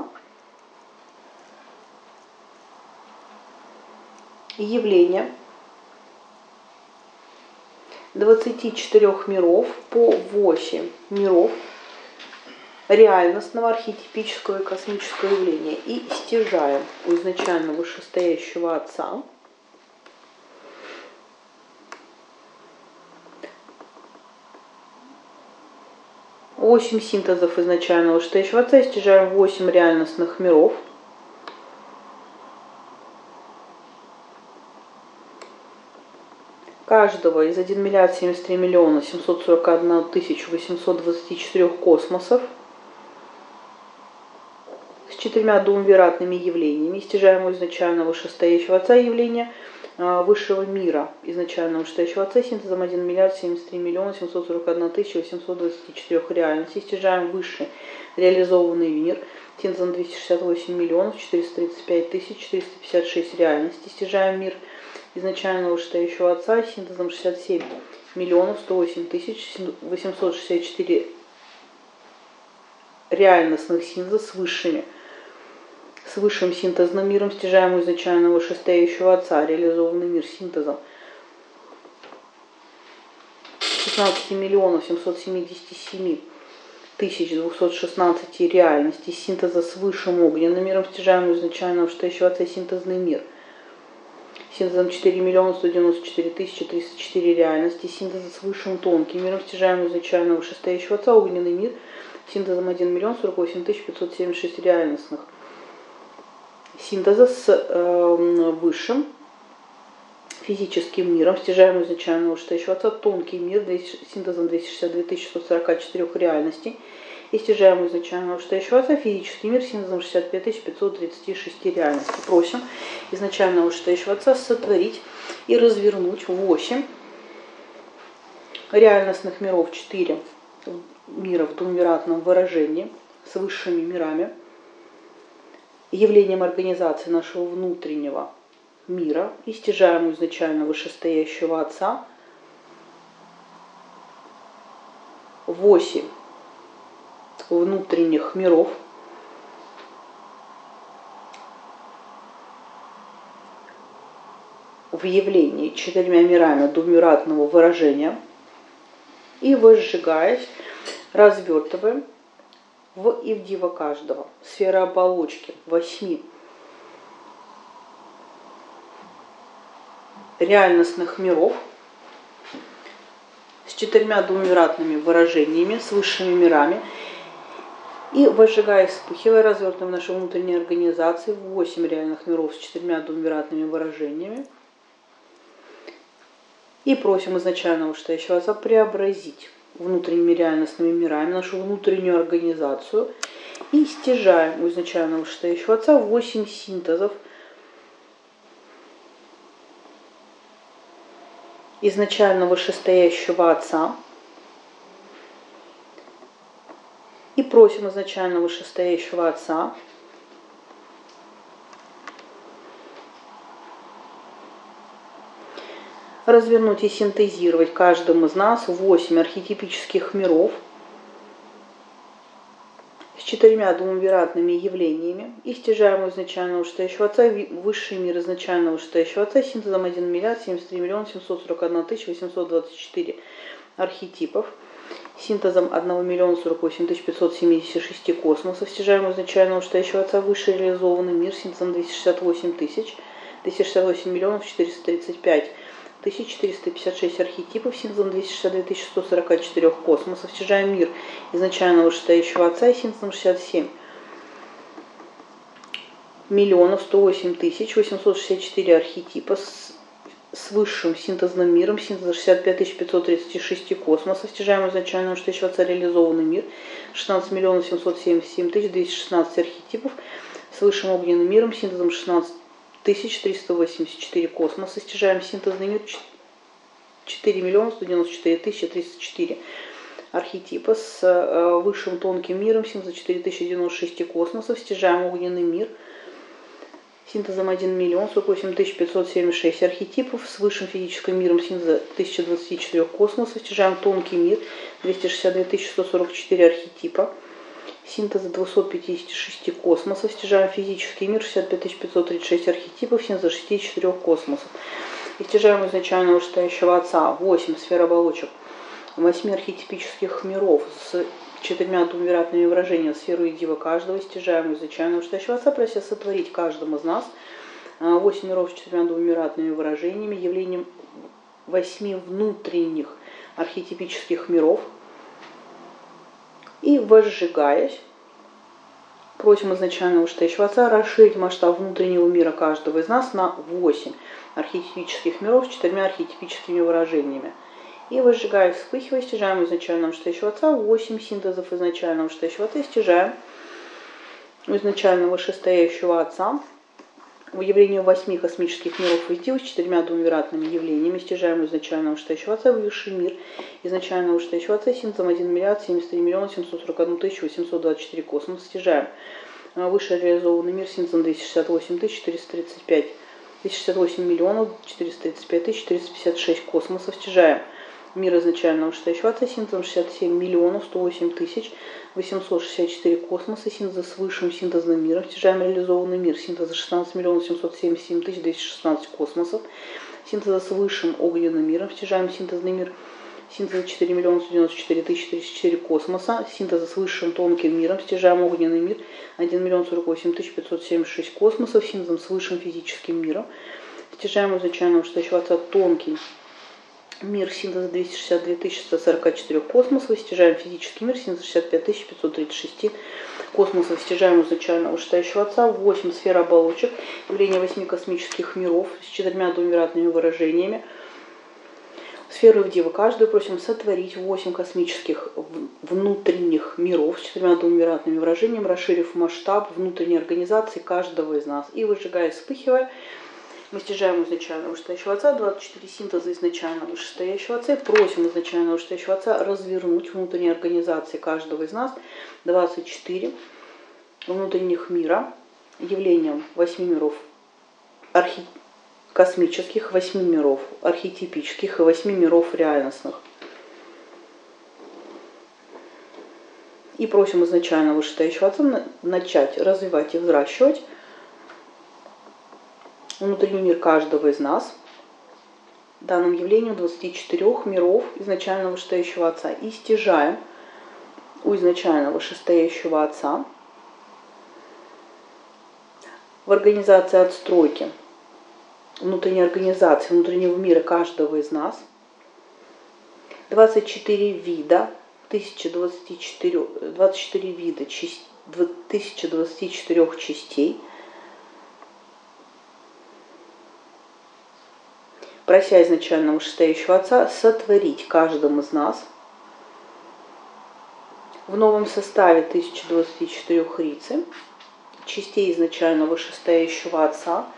явление двадцати четырёх миров по восемь миров реальностного, архетипического и космического явления. И стяжаем у изначально вышестоящего Отца восемь синтезов изначально вышестоящего Отца, и стяжаем восемь реальностных миров каждого из один миллиард семьдесят три миллиона семьсот сорок одну тысячу восемьсот двадцать четыре космосов с четырьмя двумвиратными явлениями, стяжаемого изначального вышестоящего Отца явления высшего мира изначального вышестоящего Отца синтезом один миллиард семьдесят три миллиона семьсот сорок одну тысячу восемьсот двадцать четыре реальностей, стяжаем высший реализованный мир синтезом двести шестьдесят восемь миллионов четыреста тридцать пять тысяч четыреста пятьдесят шесть реальностей, стяжаем мир изначально вышестоящего Отца синтезом шестьдесят семь миллионов сто восемь тысяч восемьсот шестьдесят четыре реальностных синтеза с высшими, с высшим синтезным миром, стяжаем изначально вышестоящего Отца реализованный мир синтезом шестнадцать миллионов семьсот семьдесят семь тысяч двести шестнадцать реальностей, синтеза с высшим огненным миром, стяжаем изначально вышестоящего Отца синтезный мир синтезом четыре миллиона сто девяносто четыре тысячи триста четыре реальности, синтеза с высшим тонким миром, стяжаем изначально вышестоящего Отца огненный мир синтезом один миллион сорок восемь тысяч пятьсот семьдесят шесть реальностных, синтеза с э, высшим физическим миром, стяжаем изначально вышестоящего Отца тонкий мир синтезом двести шестьдесят две тысячи сто сорок четыре реальностей, и стяжаем изначально вышестоящего Отца физический мир синтезом шестьдесят пять тысяч пятьсот тридцать шесть реальностей. Просим изначально вышестоящего Отца сотворить и развернуть восемь реальностных миров, четыре мира в двумвиратном выражении с высшими мирами, явлением организации нашего внутреннего мира, и стяжаем изначально вышестоящего Отца восемь внутренних миров в явлении четырьмя мирами двумиратного выражения и, возжигаясь, развертываем в Ивдива каждого, сфера оболочки восьми реальностных миров с четырьмя двумиратными выражениями, с высшими мирами, и, возжигая, вспыхивая, развертываем нашу внутреннюю организацию в восемь реальных миров с четырьмя двумиратными выражениями и просим изначального вышестоящего Отца преобразить внутренними реальностными мирами нашу внутреннюю организацию и стяжаем у изначального вышестоящего Отца восемь синтезов изначально вышестоящего Отца и просим изначально вышестоящего Отца развернуть и синтезировать каждым из нас восемь архетипических миров с четырьмя двумвиратными явлениями и стяжаем изначального вышестоящего Отца высший мир изначального вышестоящего Отца синтезом один миллиард семьдесят три миллиона семьсот сорок одна тысяча восемьсот двадцать четыре архетипов, синтезом один миллион сорок восемь тысяч пятьсот семьдесят шесть космосов, стяжаем изначального вышестоящего Отца высший реализованный мир синтезом двести шестьдесят восемь тысяч двести шестьдесят восемь миллионов четыреста тридцать пять тысяч четыреста пятьдесят шесть архетипов, синтезом двести шестьдесят две тысячи сто сорок четыре космосов, стяжаем мир изначально вышестоящего Отца и синтезом шестьдесят семь миллионов сто восемь тысяч восемьсот шестьдесят четыре архетипа с, с высшим синтезным миром, синтезом шестьдесят пять тысяч пятьсот тридцать шесть космосов, стяжаем изначально вышестоящего Отца реализованный мир, шестнадцать миллионов семьсот семьдесят семь тысяч двести шестнадцать архетипов с высшим огненным миром, синтезом шестнадцать тысяч триста восемьдесят четыре космоса, стяжаем синтезный мир четыре миллиона сто девяносто четыре тысячи триста четыре архетипа с э, высшим тонким миром, синтезом четыре тысячи девяносто шесть космосов, стяжаем огненный мир синтезом один миллион сорок восемь тысяч пятьсот семьдесят шесть архетипов с высшим физическим миром, синтеза тысяча двадцать четыре космосов, стяжаем тонкий мир двести шестьдесят две тысячи сто сорок четыре архетипа синтеза двухсот пятидесяти шести космосов, стяжаем физический мир шестьдесят пять тысяч пятьсот тридцать шесть архетипов, синтеза шестидесяти четырёх космосов. И стяжаем изначально вышестоящего Отца восемь сфер оболочек, восьми архетипических миров с четырьмя двумерятными выражениями, сферу и дива каждого, стяжаем изначально вышестоящего Отца, прося сотворить каждым из нас восемь миров с четырьмя двумерятными выражениями, явлением восьми внутренних архетипических миров. И возжигаясь, просим изначально вышестоящего Отца расширить масштаб внутреннего мира каждого из нас на восемь архетипических миров с четырьмя архетипическими выражениями. И возжигая, вспыхивая, стяжаем изначально вышестоящего Отца восемь синтезов изначально вышестоящего Отца, и стяжаем изначально вышестоящего Отца в явлении восьми космических миров из дива с четырьмя двумерятными явлениями, стяжаем изначально вышестоящего Отца в высший мир изначально вышестоящего Отца синтезом один миллиард семьдесят три миллиона семьсот сорок одну тысячу восемьсот двадцать четыре космоса, стяжаем высший реализованный мир синтезом двести шестьдесят восемь тысяч четыреста тридцать пять двести шестьдесят восемь миллионов четыреста тридцать пять тысяч четыреста пятьдесят шесть космосов, стяжаем мир изначально вышестоящего Отца синтезом шестьдесят семь миллионов сто восемь тысяч восемьсот шестьдесят четыре космоса, синтеза с высшим синтезным миром, стяжаем реализованный мир синтеза шестнадцать миллионов семьсот семьдесят семь тысяч двести шестнадцать космосов, синтеза с высшим огненным миром, стяжаем синтезный мир синтеза четыре миллиона сто девяносто четыре тысячи тридцать четыре космоса, синтеза с высшим тонким миром, стяжаем огненный мир один миллион сорок восемь тысяч пятьсот семьдесят шесть космосов, синтезом с высшим физическим миром, стяжаем изначально вышестоящего Отца тонкий мир синтеза двести шестьдесят две тысячи сто сорок четыре космосов, стяжаем физический мир синтеза шестьдесят пять тысяч пятьсот тридцать шесть космосов, стяжаем изначально вышестоящего Отца восемь сфер оболочек, явление восьми космических миров с четырьмя двумерятными выражениями, сферу в дива каждую, просим сотворить восемь космических внутренних миров с четырьмя двумерятными выражениями, расширив масштаб внутренней организации каждого из нас. И выжигая, вспыхивая, мы стяжаем изначально вышестоящего Отца двадцать четыре синтеза изначально вышестоящего Отца, и просим изначально вышестоящего Отца развернуть внутренние организации каждого из нас двадцать четыре внутренних мира, явлением восьми миров архи... космических, восьми миров архетипических и восьми миров реальностных. И просим изначально вышестоящего Отца начать развивать и взращивать внутренний мир каждого из нас, данным явлению двадцати четырёх миров изначально вышестоящего Отца, и стяжаем у изначально вышестоящего Отца в организации отстройки внутренней организации внутреннего мира каждого из нас двадцать четыре вида, тысяча двадцать четыре, двадцать четыре вида, тысяча двадцать четыре частей, прося изначально вышестоящего Отца сотворить каждым из нас в новом составе тысяча двадцать четыре рицы, частей изначально вышестоящего Отца,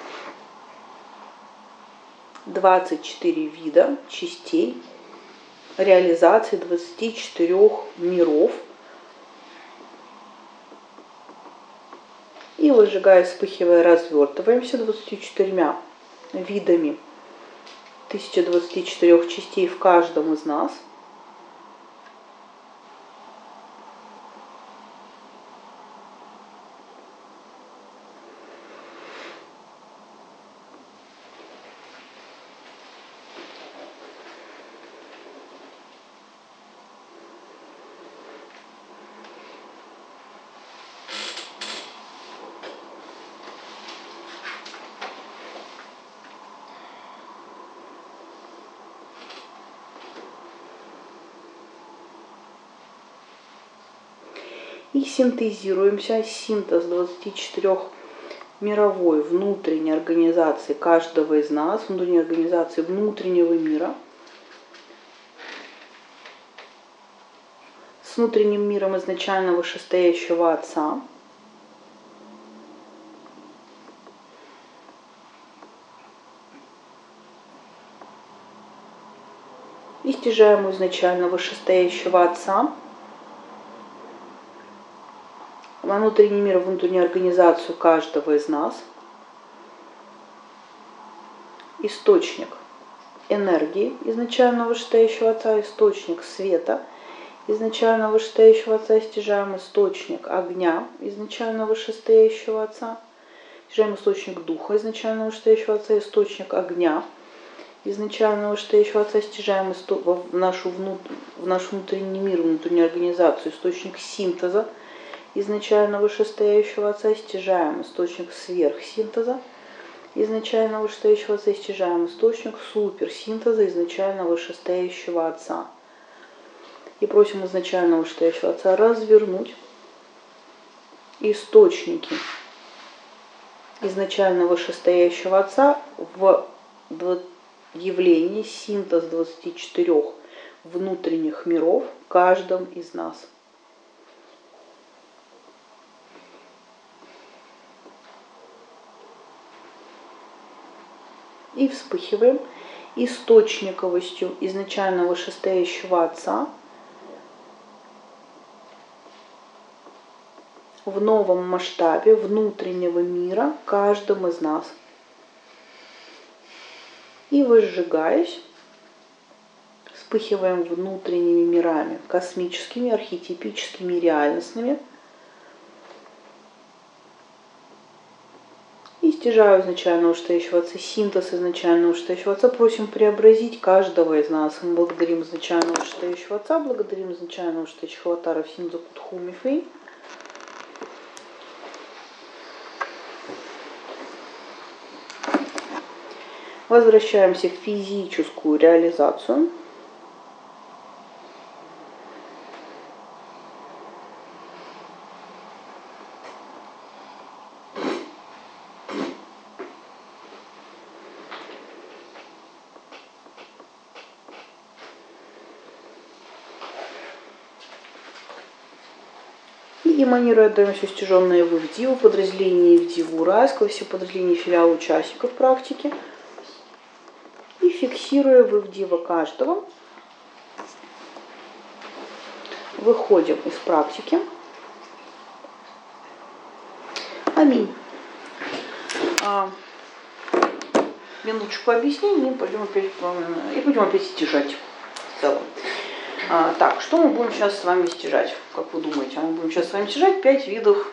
двадцать четыре вида частей реализации двадцати четырёх миров, и выжигая, вспыхивая, развертываемся двадцатью четырьмя видами тысяча двадцати четырёх частей в каждом из нас. И синтезируемся. Синтез двадцати четырёх мировой внутренней организации каждого из нас, внутренней организации внутреннего мира. С внутренним миром изначально вышестоящего Отца. И стяжаем изначально вышестоящего Отца. Во внутренний мир, внутреннюю организацию каждого из нас. Источник энергии изначально вышестоящего Отца, источник света изначально вышестоящего Отца, стяжаем источник огня изначально вышестоящего Отца, стяжаем источник духа изначально вышестоящего Отца, источник огня изначально вышестоящего Отца, стяжаем в, нашу внут... в наш внутренний мир, внутреннюю организацию, источник синтеза изначально вышестоящего Отца, стяжаем источник сверхсинтеза изначально вышестоящего Отца, стяжаем источник суперсинтеза изначально вышестоящего Отца. И просим изначально вышестоящего Отца развернуть источники изначально вышестоящего Отца в явлении синтез двадцати четырёх внутренних миров в каждом из нас. И вспыхиваем источниковостью изначально вышестоящего Отца в новом масштабе внутреннего мира каждым из нас. И возжигаясь, вспыхиваем внутренними мирами, космическими, архетипическими, реальностными. И стяжаю изначально вышестоящего Отца, синтез изначально вышестоящего Отца, просим преобразить каждого из нас. Мы благодарим изначально вышестоящего Отца, благодарим изначально вышестоящего Аватара в Синдзу Кудху Мифей. Возвращаемся в физическую реализацию. И эманируя отдаем все стяженное в Ивдиву, подразделение Ивдиву Уральского, все подразделения филиала участников практики. И фиксируя в Ивдива каждого, выходим из практики. Аминь. А, минуточку объяснений, и пойдем опять, и будем опять стяжать в целом. А, так, что мы будем сейчас с вами стяжать? Как вы думаете? Мы будем сейчас с вами стяжать пять видов.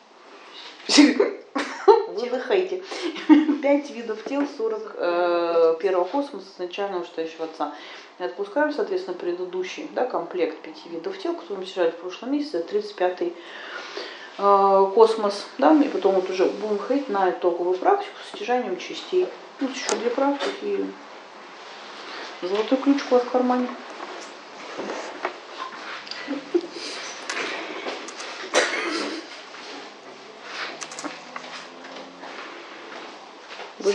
Выдыхайте. Пять видов тел, сорок э, первого космоса изначально вышестоящего Отца. И отпускаем, соответственно, предыдущий, да, комплект пяти видов тел, который мы стяжали в прошлом месяце, тридцать пятый э, космос. Да, и потом вот уже будем ходить на итоговую практику с стяжанием частей. Вот еще для практики. Золотой ключ у вас в кармане. Вы...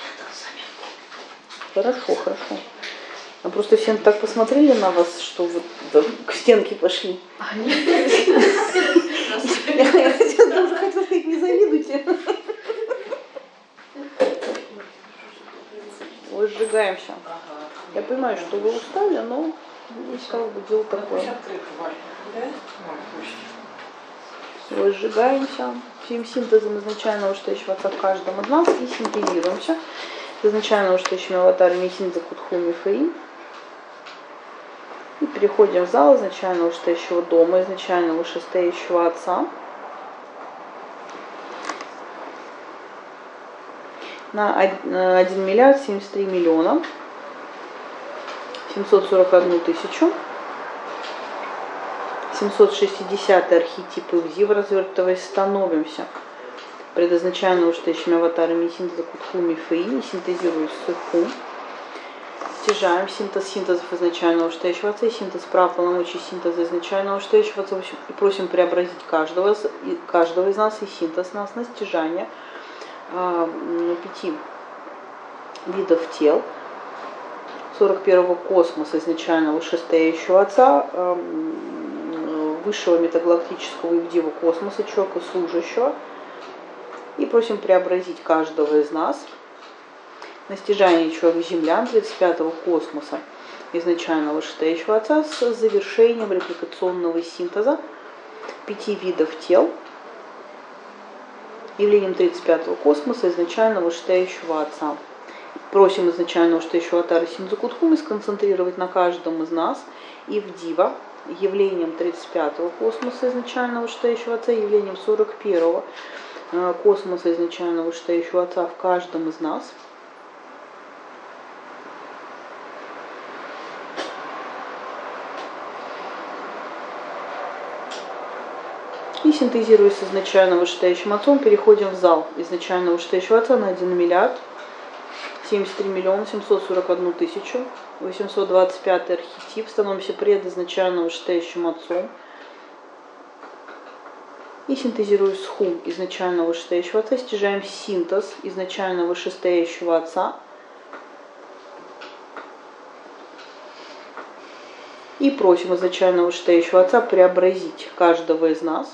Хорошо, хорошо. А просто все так посмотрели на вас, что вы да, к стенке пошли. А, нет. Я даже хотела сказать, не завидуйте. Возжигаемся. Я понимаю, что вы устали, но здесь как бы дело такое. Возжигаемся всем синтезом изначального вышестоящего Отца в каждом из нас и синтезируемся с изначально вышестоящими аватарами Синдзу Кудху Мифей. И переходим в зал изначально вышестоящего дома, изначально вышестоящего Отца. На один миллиард семьдесят три миллиона семьсот сорок одну тысячу семьсот шестьдесят архетипы Ивдива, развертываясь, становимся предназначально вышестоящими аватарами Синдзу Кудху Мифей, синтезируясь суху, стяжаем синтез синтезов изначального вышестоящего Отца и синтез прав полномочий синтеза изначального вышестоящего Отца. И просим преобразить каждого, каждого из нас и синтез нас на стяжание э, пяти видов тел сорок первого космоса изначального вышестоящего Отца, э, высшего метагалактического Ивдива космоса, человека служащего. И просим преобразить каждого из нас на стяжание человек-землян тридцать пятого космоса изначального вышестоящего Отца с завершением репликационного синтеза пяти видов тел явлением тридцать пятого космоса изначального вышестоящего Отца. Просим изначального вышестоящего Атара Синдзукудхуми сконцентрировать на каждом из нас Ивдива явлением тридцать пятого космоса изначального вышестоящего Отца, явлением сорок первого космоса изначального вышестоящего Отца в каждом из нас. И синтезируясь с изначально вышестоящим Отцом, переходим в зал изначально вышестоящего Отца на один миллиард семьдесят три миллиона семьсот сорок одну тысячу восемьсот двадцать пятый архетип. Становимся пред изначально вышестоящим Отцом. И синтезируясь с хум изначально вышестоящего Отца, стяжаем синтез изначально вышестоящего Отца. И просим изначально вышестоящего Отца преобразить каждого из нас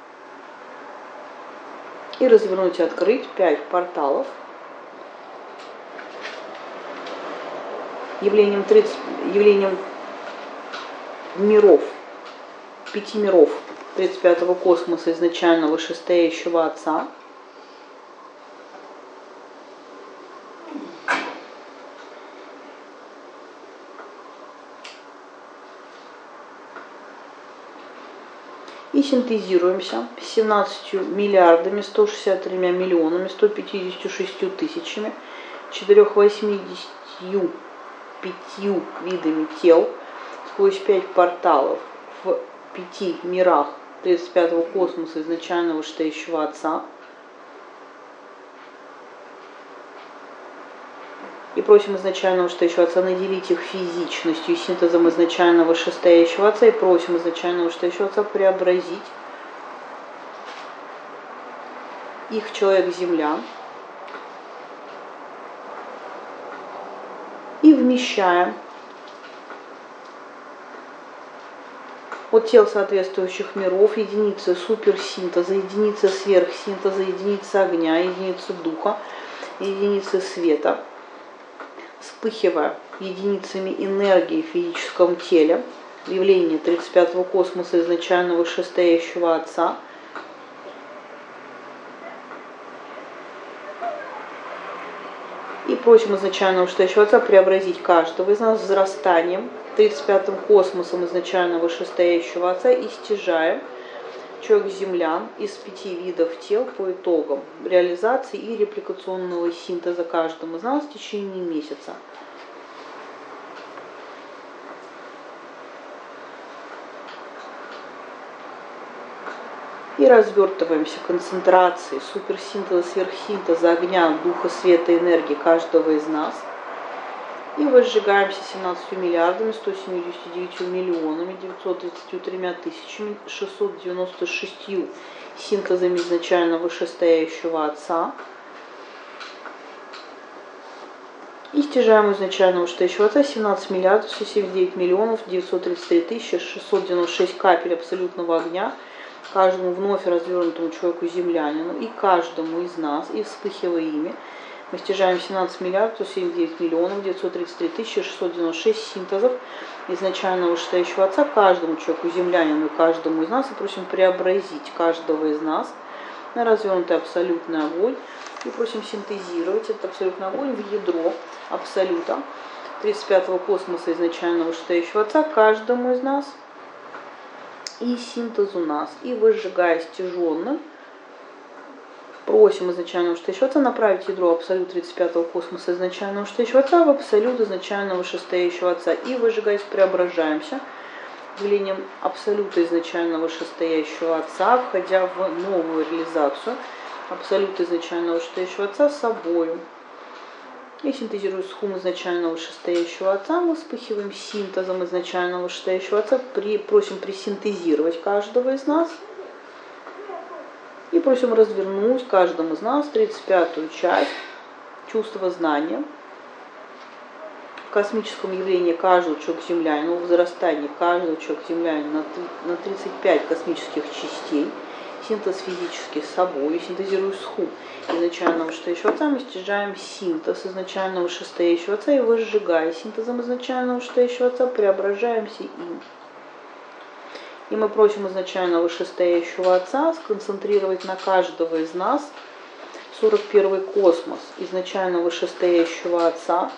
и развернуть и открыть пять порталов явлением, тридцать, явлением миров, пяти миров тридцать пятого космоса изначально вышестоящего Отца. И синтезируемся с семнадцатью миллиардами сто шестьдесят тремя миллионами сто пятьдесят шестью тысячами четырёхсот восьмидесятью пятью видами тел сквозь пять порталов в пяти мирах тридцать пятого космоса изначального вышестоящего Отца. И просим изначального вышестоящего Отца наделить их физичностью и синтезом изначального вышестоящего Отца. И просим изначального вышестоящего Отца преобразить их человек-землян. И вмещаем от тел соответствующих миров единицы суперсинтеза, единицы сверхсинтеза, единицы огня, единицы духа, единицы света, вспыхивая единицами энергии в физическом теле, явление тридцать пятого космоса изначально вышестоящего Отца. И просим изначального вышестоящего Отца преобразить каждого из нас возрастанием тридцать пятым космосом изначально вышестоящего Отца и стяжаем человек-землян из пяти видов тел по итогам реализации и репликационного синтеза каждому из нас в течение месяца. И развертываемся концентрацией суперсинтеза, сверхсинтеза огня, духа, света, энергии каждого из нас. И возжигаемся семнадцатью миллиардами сто семьдесят девятью миллионами девятьсот тридцатью тремя тысячами шестьсот девяносто шестью синтезами изначально вышестоящего Отца. И стяжаем изначально вышестоящего Отца семнадцать миллиардов сто семьдесят девять миллионов девятьсот тридцать три тысячи шестьсот девяносто шесть капель абсолютного огня каждому вновь развернутому человеку-землянину и каждому из нас, и вспыхивая ими, мы стяжаем семнадцать миллиардов сто семьдесят девять миллионов девятьсот тридцать три тысячи шестьсот девяносто шесть синтезов изначально вышестоящего Отца каждому человеку-землянину и каждому из нас, и просим преобразить каждого из нас на развернутый абсолютный огонь, и просим синтезировать этот абсолютный огонь в ядро абсолюта тридцать пятого космоса изначально вышестоящего Отца каждому из нас и синтезу нас, и выжигая стяженным, просим изначального вышестоящего Отца направить ядро абсолют тридцать пятого космоса изначального вышестоящего Отца в абсолют изначального вышестоящего Отца, и выжигаясь преображаемся явлением абсолюта изначального вышестоящего Отца, входя в новую реализацию абсолюта изначального вышестоящего Отца с собою. И синтезируя схум изначального вышестоящего отца, мы вспыхиваем синтезом изначального вышестоящего отца, при, просим присинтезировать каждого из нас и просим развернуть каждому из нас тридцать пятую часть чувства знания в космическом явлении каждого человека-землянина, в возрастании каждого человека-землянина на тридцать пять космических частей, синтез физически с собой, синтезируя схум изначального вышестоящего отца, мы стяжаем синтез изначального вышестоящего отца и, возжигая синтезом изначального вышестоящего отца, преображаемся им. И мы просим изначального вышестоящего отца сконцентрировать на каждого из нас сорок первый космос изначального вышестоящего отца,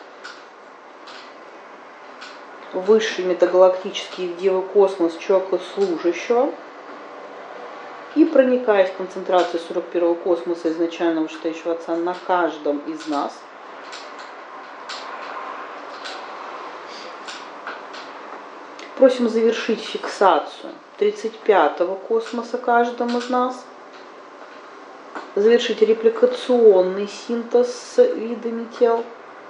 высший метагалактический девы космос человека служащего, и проникаясь в концентрацию сорок первого космоса изначального вышестоящего отца на каждом из нас, просим завершить фиксацию тридцать пятого космоса каждому из нас, завершить репликационный синтез с видами тел.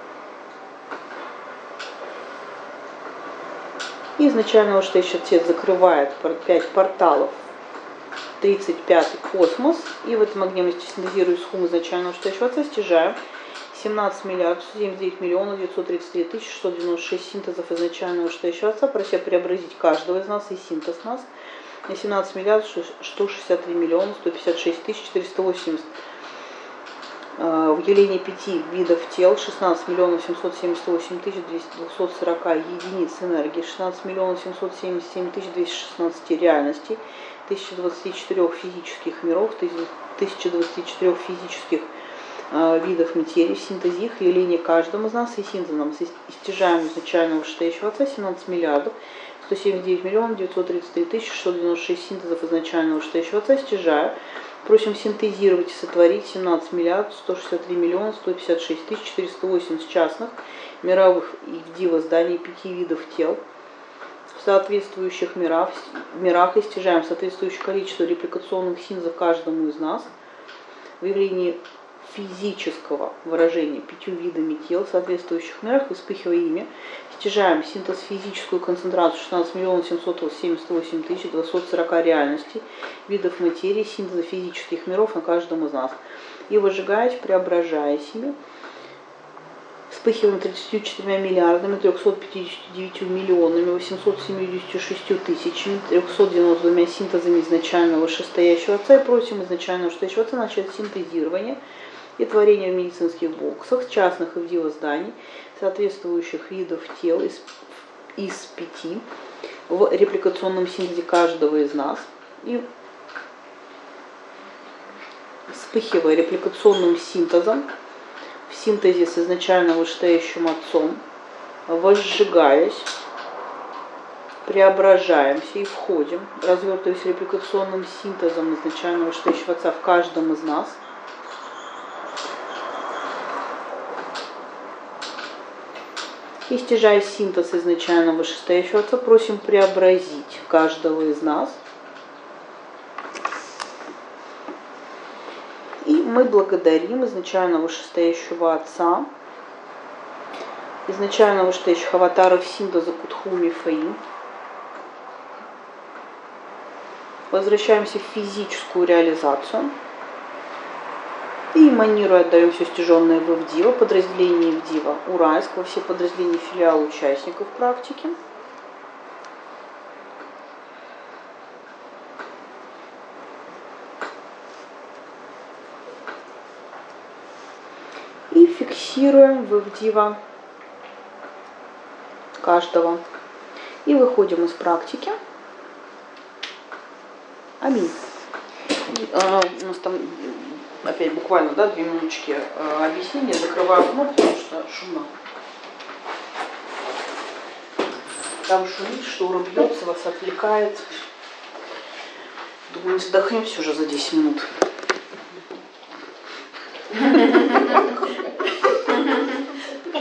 И изначально вышестоящий отец закрывает пять порталов тридцать пятый космос, и в этом огне мы синтезируем схум изначального вышестоящего отца, стяжаем семнадцать миллиардов сто семьдесят девять миллионов девятьсот тридцать три тысячи шестьсот девяносто шесть синтезов изначального вышестоящего отца, прося преобразить каждого из нас и синтез нас на семнадцать миллиардов сто шестьдесят три миллиона сто пятьдесят шесть тысяч четыреста восемьдесят в явлении пяти видов тел, шестнадцать миллионов семьсот семьдесят восемь тысяч двести сорок единиц энергии, шестнадцать миллионов семьсот семьдесят семь тысяч двести шестнадцать реальностей, тысяча двадцать четыре физических миров, тысяча двадцать четыре физических э, видов материи, синтез их, явление каждому из нас и синтезом стяжаем изначального вышестоящего отца семнадцать миллиардов сто семьдесят девять миллионов девятьсот тридцать три тысячи шестьсот девяносто шесть синтезов изначального вышестоящего отца, стяжаю. Просим синтезировать и сотворить семнадцать миллиардов сто шестьдесят три миллиона сто пятьдесят шесть тысяч четыреста восемьдесят частных, мировых и дива зданий пяти видов тел в соответствующих мирах, мирах и стяжаем соответствующее количество репликационных синтезов каждому из нас в явлении физического выражения пятью видами тел в соответствующих мирах, вспыхивая ими, стяжаем синтез физическую концентрацию шестнадцать миллионов семьсот семьдесят восемь тысяч двести сорок реальностей, видов материи, синтеза физических миров на каждом из нас. И выжигаясь, преображаясь ими, вспыхиваем тридцатью четырьмя миллиардами трехсот пятьюдесятью девятью миллионами восемьсот семьюдесятью шестью тысячами трехсот девяноста двумя синтезами изначального вышестоящего отца и просим изначального вышестоящего отца начать синтезирование и творение в медицинских боксах, частных и в дива зданий, соответствующих видов тел из, из пяти в репликационном синтезе каждого из нас. И вспыхивая репликационным синтезом, в синтезе с изначально вышестоящим отцом, возжигаясь, преображаемся и входим, развертываясь репликационным синтезом изначально вышестоящего отца в каждом из нас. И стяжая синтез изначально вышестоящего отца, просим преобразить каждого из нас. И мы благодарим изначально вышестоящего отца, изначально вышестоящих аватаров синтеза Кутхуми Фаим. Возвращаемся в физическую реализацию. И эманируя отдаем все стяженное в Ивдива, подразделение Ивдива Уральск, во все подразделения филиала участников практики. И фиксируем в Ивдива каждого. И выходим из практики. Аминь. И, а, у нас там опять буквально, да, две минуточки э, объяснения. Закрываю окно, потому что шумно. Там шумит, штора бьется, вас отвлекает. Думаю, вздохнете уже за десять минут.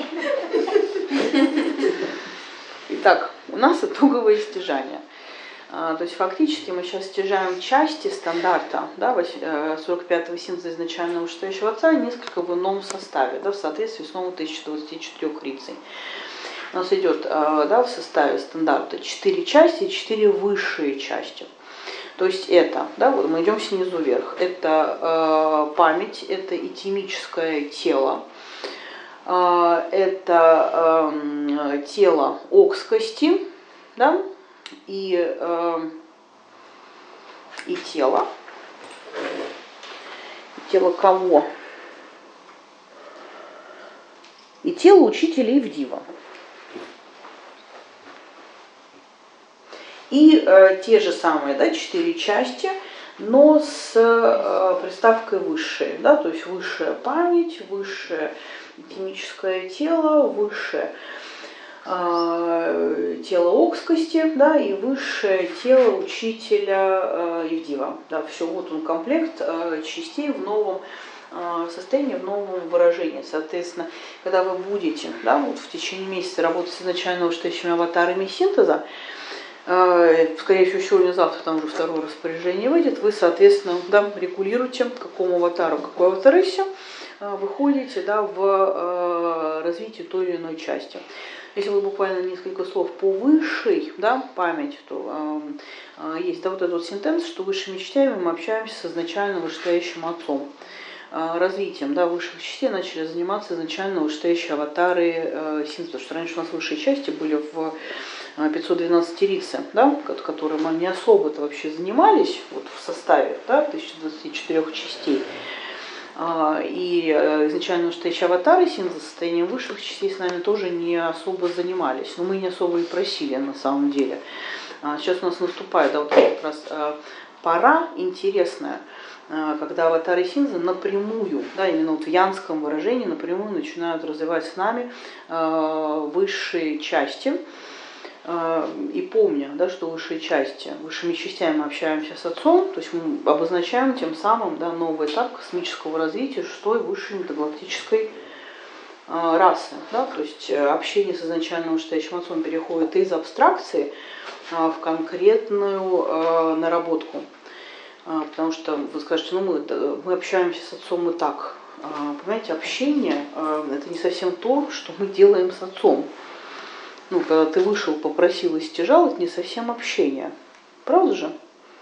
Итак, у нас итоговое стяжание. То есть фактически мы сейчас стяжаем части стандарта, да, сорок пятого синтеза изначального вышестоящего отца несколько в ином составе, да, в соответствии с новым тысяча двадцать четыре рицей. У нас идет, да, в составе стандарта четыре части и четыре высшие части. То есть это, да, вот мы идем снизу вверх, это э, память, это этимическое тело, э, это э, тело окскости, да, и, э, и тело. Тело кого? И тело учителя Ивдива. И э, те же самые, да, четыре части, но с э, приставкой высшее, да, то есть высшая память, высшее этимическое тело, высшее э, тело окскости, да, и высшее тело учителя э, Ивдива. Да, все, вот он комплект э, частей в новом э, состоянии, в новом выражении. Соответственно, когда вы будете, да, вот в течение месяца работать с изначально вышестоящими аватарами синтеза, скорее всего, сегодня-завтра там уже второе распоряжение выйдет, вы, соответственно, да, регулируете, к какому аватару, какой аватарысе выходите, да, в развитие той или иной части. Если вот буквально несколько слов по высшей, да, память, то э, есть, да, вот этот вот сентенс, что высшими частями мы общаемся с изначально вышестоящим отцом. Э, развитием, да, высших частей начали заниматься изначально вышестоящие аватары э, синтеза, потому что раньше у нас высшие части были в пятьсот двенадцать рице, да, которым они особо-то вообще занимались вот, в составе, да, тысяча двадцати четырёх частей. И изначально вышестоящие аватары синтеза состоянием высших частей с нами тоже не особо занимались, но мы не особо и просили на самом деле. Сейчас у нас наступает, да, вот как раз пора интересная, когда аватары синтеза напрямую, да, именно вот в янском выражении напрямую начинают развивать с нами высшие части. И помня, да, что высшие части, высшими частями мы общаемся с отцом, то есть мы обозначаем тем самым, да, новый этап космического развития шестой высшей метагалактической э, расы. Да, то есть общение с изначально вышестоящим отцом переходит из абстракции э, в конкретную э, наработку. Э, потому что вы скажете, ну мы, мы общаемся с отцом и так. Э, понимаете, общение э, это не совсем то, что мы делаем с отцом. Ну, когда ты вышел, попросил и стяжал, это не совсем общение. Правда же?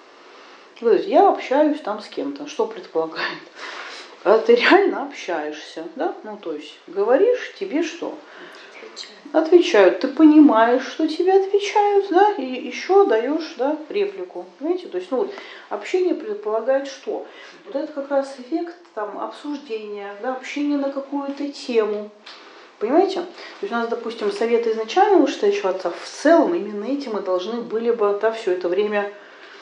Я общаюсь там с кем-то. Что предполагает? Когда ты реально общаешься, да? Ну, то есть, говоришь, тебе что? Отвечают. Ты понимаешь, что тебе отвечают, да? И еще даешь, да, реплику. Понимаете? То есть, ну, вот, общение предполагает что? Вот это как раз эффект там, обсуждения, да, общения на какую-то тему. Понимаете? То есть у нас, допустим, советы изначально вышестоящего отца, в целом именно этим мы должны были бы, да, все это время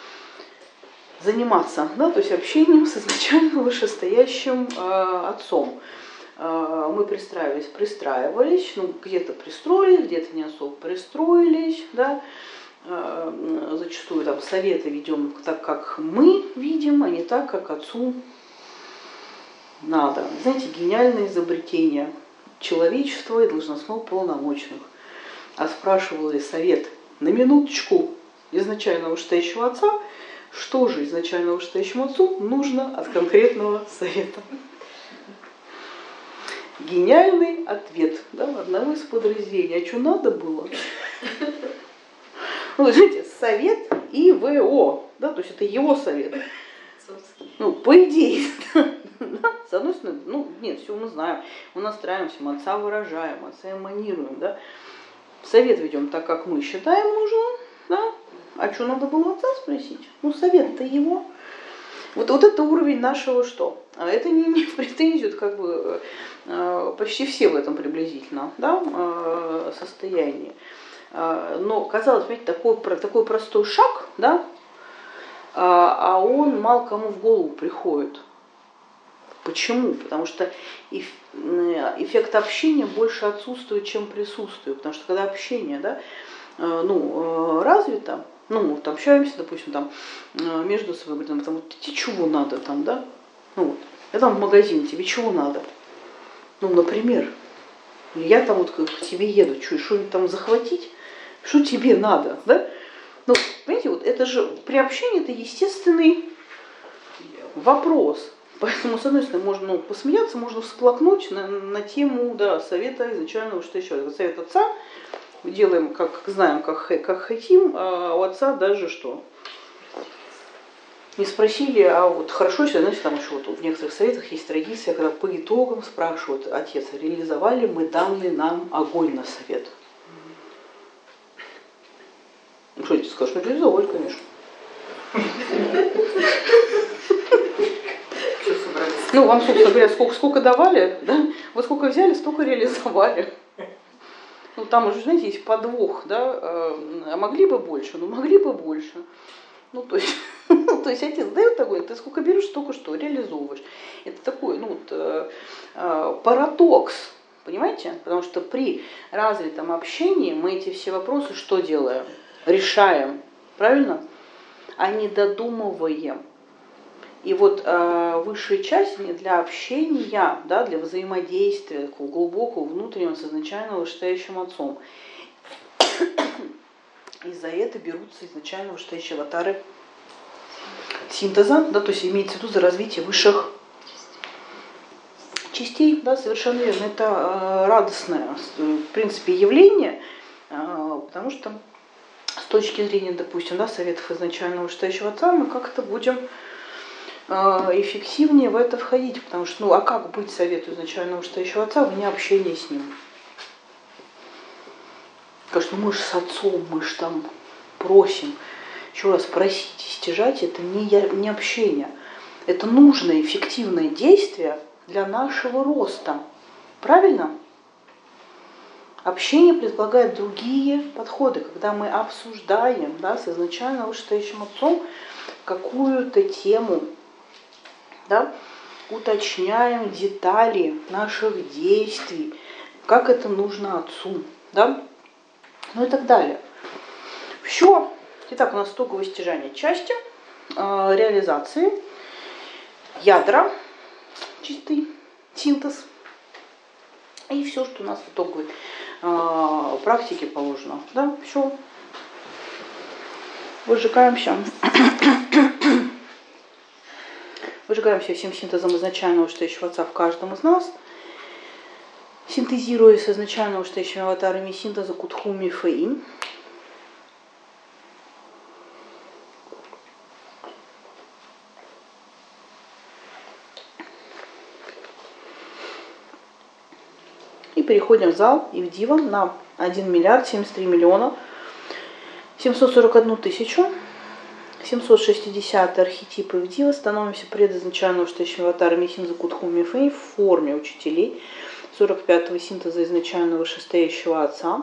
заниматься, да, то есть общением с изначально вышестоящим э, отцом. Э, мы пристраивались, пристраивались, ну, где-то пристроились, где-то не особо пристроились, да, э, зачастую там советы ведем так, как мы видим, а не так, как отцу надо. Знаете, гениальное изобретение человечества и должностных полномочных. А спрашивал ли совет на минуточку изначально вышестоящего отца, что же изначально вышестоящему отцу нужно от конкретного совета. Гениальный ответ, да, одного из подразделений. А что надо было? Ну, знаете, совет И В О, да, то есть это его совет. Ну, по идее, да, с одной стороны, ну, нет, все мы знаем, мы настраиваемся, мы отца выражаем, отца эманируем, да, совет ведем так, как мы считаем нужным, да, а что надо было отца спросить? Ну, совет-то его. Вот, вот это уровень нашего что? А это не имеет претензий, как бы почти все в этом приблизительно, да, состоянии. Но, казалось, понимаете, такой, такой простой шаг, да, а он мало кому в голову приходит. Почему? Потому что эффект общения больше отсутствует, чем присутствует. Потому что когда общение, да, ну, развито, ну, мы вот общаемся, допустим, там, между собой, говорим, там, вот, тебе чего надо там, да? Ну, вот, я там в магазин, тебе чего надо? Ну, например, я там вот к тебе еду, что, что-нибудь там захватить? Что тебе надо, да? Ну, понимаете, вот это же при общении это естественный вопрос. Поэтому, с одной стороны, можно ну, посмеяться, можно всплакнуть на, на тему да, совета изначального, что еще. Совет отца делаем, как знаем, как, как хотим, а у отца даже что? Не спросили, а вот хорошо, если, знаете, там еще вот в некоторых советах есть традиция, когда по итогам спрашивают отец, реализовали мы данный нам огонь на совет. Ну что, отец скажешь, ну реализовали, конечно. Ну, вам, собственно говоря, сколько, сколько давали, да? Вот сколько взяли, столько реализовали. Ну, там уже, знаете, есть подвох, да? А могли бы больше? Ну, могли бы больше. Ну, то есть, то есть отец дает такой, ты сколько берешь, столько что, реализовываешь. Это такой, ну, вот, э, э, парадокс, понимаете? Потому что при развитом общении мы эти все вопросы что делаем? Решаем, правильно? А не додумываем. И вот э, высшие части для общения, да, для взаимодействия, такого глубокого внутреннего с изначально вышестоящим отцом. И за это берутся изначально вышестоящие аватары синтеза, да, то есть имеется в виду за развитие высших частей, да, совершенно верно. Это э, радостное, в принципе, явление, э, потому что с точки зрения, допустим, да, советов изначального вышестоящего отца мы как-то будем эффективнее в это входить, потому что, ну, а как быть совету изначального вышестоящего отца вне общения с ним? Конечно, ну мы же с отцом, мы же там просим. Еще раз, просить и стяжать это не, не общение. Это нужное, эффективное действие для нашего роста. Правильно? Общение предполагает другие подходы, когда мы обсуждаем, да, с изначально вышестоящим отцом какую-то тему, да, уточняем детали наших действий, как это нужно отцу, да, ну и так далее. Все. Итак, у нас итоговое стяжание части, э, реализации, ядра, чистый синтез и все, что у нас в итоговой э, практике положено. Да, все. Выжигаемся. Выжигаемся всем синтезом изначального вышестоящего отца в каждом из нас, синтезируя с изначального вышестоящими аватарами синтеза Кутхуми Фэйн. И переходим в зал и в дива на один миллиард семьдесят три миллиона семьсот сорок одну тысячу семьсот шестьдесят архетипы в дива. Становимся предизначального вышестоящими аватарами синтеза Кутхуми Фэйн в форме учителей сорок пятого синтеза изначального вышестоящего отца.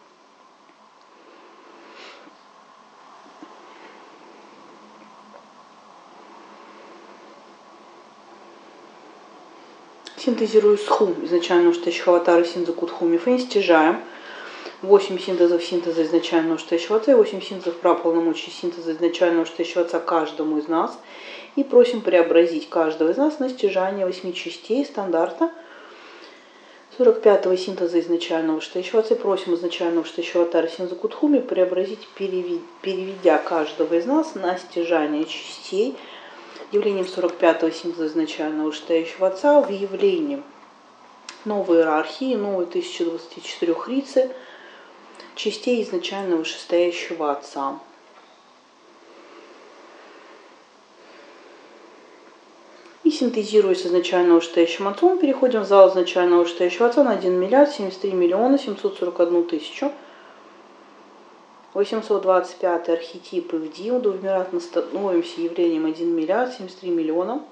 Синтезирую сху изначального вышестоящего аватара синтеза Кутхуми Фэйн, стяжаем восемь синтезов синтеза изначального вышестоящего отца и восемь синтезов праполномочий синтеза изначального вышестоящего отца каждому из нас. И просим преобразить каждого из нас на стяжание восьми частей стандарта сорок пятого синтеза изначального вышестоящего отца. И просим изначального вышестоящего аватара синтеза Кутхуми преобразить, переведя каждого из нас на стяжание частей явлением сорок пятого синтеза изначального вышестоящего отца в явлении новой иерархии, новой тысячи двадцати четырёх рицы, частей изначального вышестоящего отца. И синтезируя с изначального вышестоящим отцом, переходим в зал изначального вышестоящего отца на один миллиард семьдесят три миллиона семьсот сорок одну тысячу восемьсот двадцать пятый архетипы в дива. Двумерат становимся явлением один миллиард семьдесят три миллиона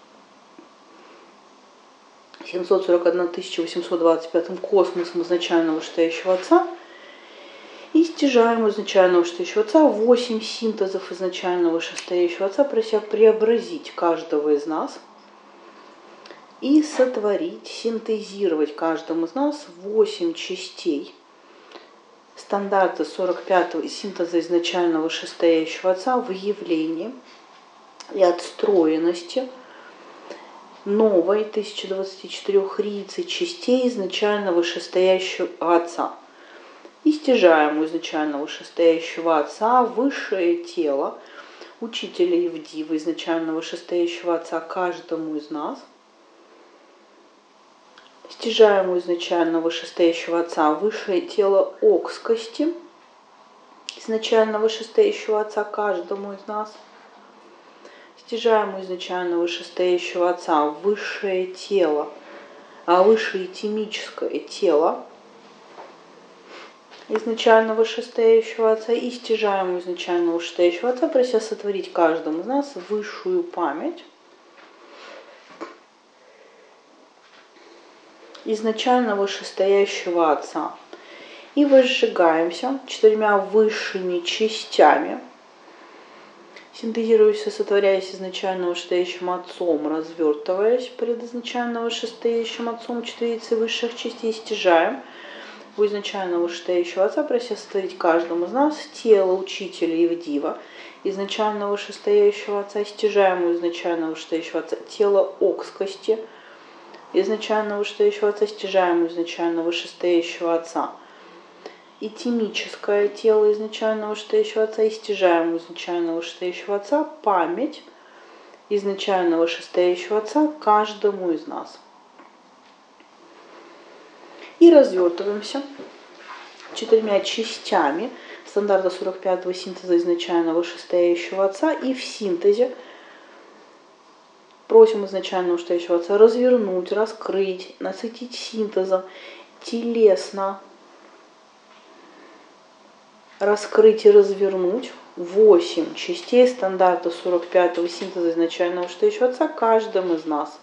семьсот сорок одна тысяча восемьсот двадцать пятым космосом изначального вышестоящего отца. И стяжаем изначального вышестоящего отца восемь синтезов изначального вышестоящего отца, прося преобразить каждого из нас и сотворить, синтезировать каждому из нас восемь частей стандарта сорок пятого синтеза изначального вышестоящего отца в явлении и отстроенности новой тысячи двадцати четырёх рицы частей изначального вышестоящего отца. и стяжаем у изначально вышестоящего Отца высшее тело, Учителя Евдива, изначально вышестоящего Отца каждому из нас. Стяжаем у изначально вышестоящего Отца высшее тело окскости, изначально вышестоящего Отца каждому из нас. Стяжаем у изначально вышестоящего Отца высшее тело, а высшее темическое тело изначально вышестоящего Отца, и стяжаем у изначально вышестоящего Отца, прося сотворить каждому из нас высшую память изначально вышестоящего Отца. И возжигаемся четырьмя высшими частями, синтезируясь и сотворяясь изначально вышестоящим Отцом, развертываясь пред изначально вышестоящим Отцом четырицы высших частей, стяжаем у изначально вышестоящего Отца, прося сотворить каждому из нас тело Учителя Евдива, изначально вышестоящего Отца, стяжаем у изначально вышестоящего Отца тело окскости, изначально вышестоящего Отца, стяжаем у изначально вышестоящего Отца и темическое тело изначально вышестоящего Отца, и стяжаем у изначально вышестоящего Отца память изначально вышестоящего Отца каждому из нас. И развертываемся четырьмя частями стандарта сорок пятого синтеза изначально вышестоящего Отца, и в синтезе просим изначально вышестоящего Отца развернуть, раскрыть, насытить синтезом телесно, раскрыть и развернуть восемь частей стандарта сорок пятого синтеза изначально вышестоящего Отца каждым из нас.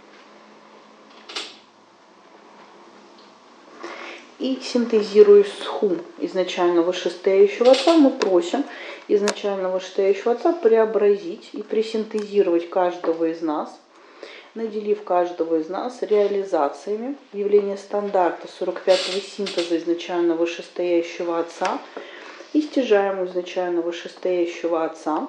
И синтезируя схум изначально вышестоящего Отца, мы просим изначально вышестоящего Отца преобразить и пресинтезировать каждого из нас, наделив каждого из нас реализациями явления стандарта сорок пятого синтеза изначально вышестоящего Отца и стяжаем изначально вышестоящего Отца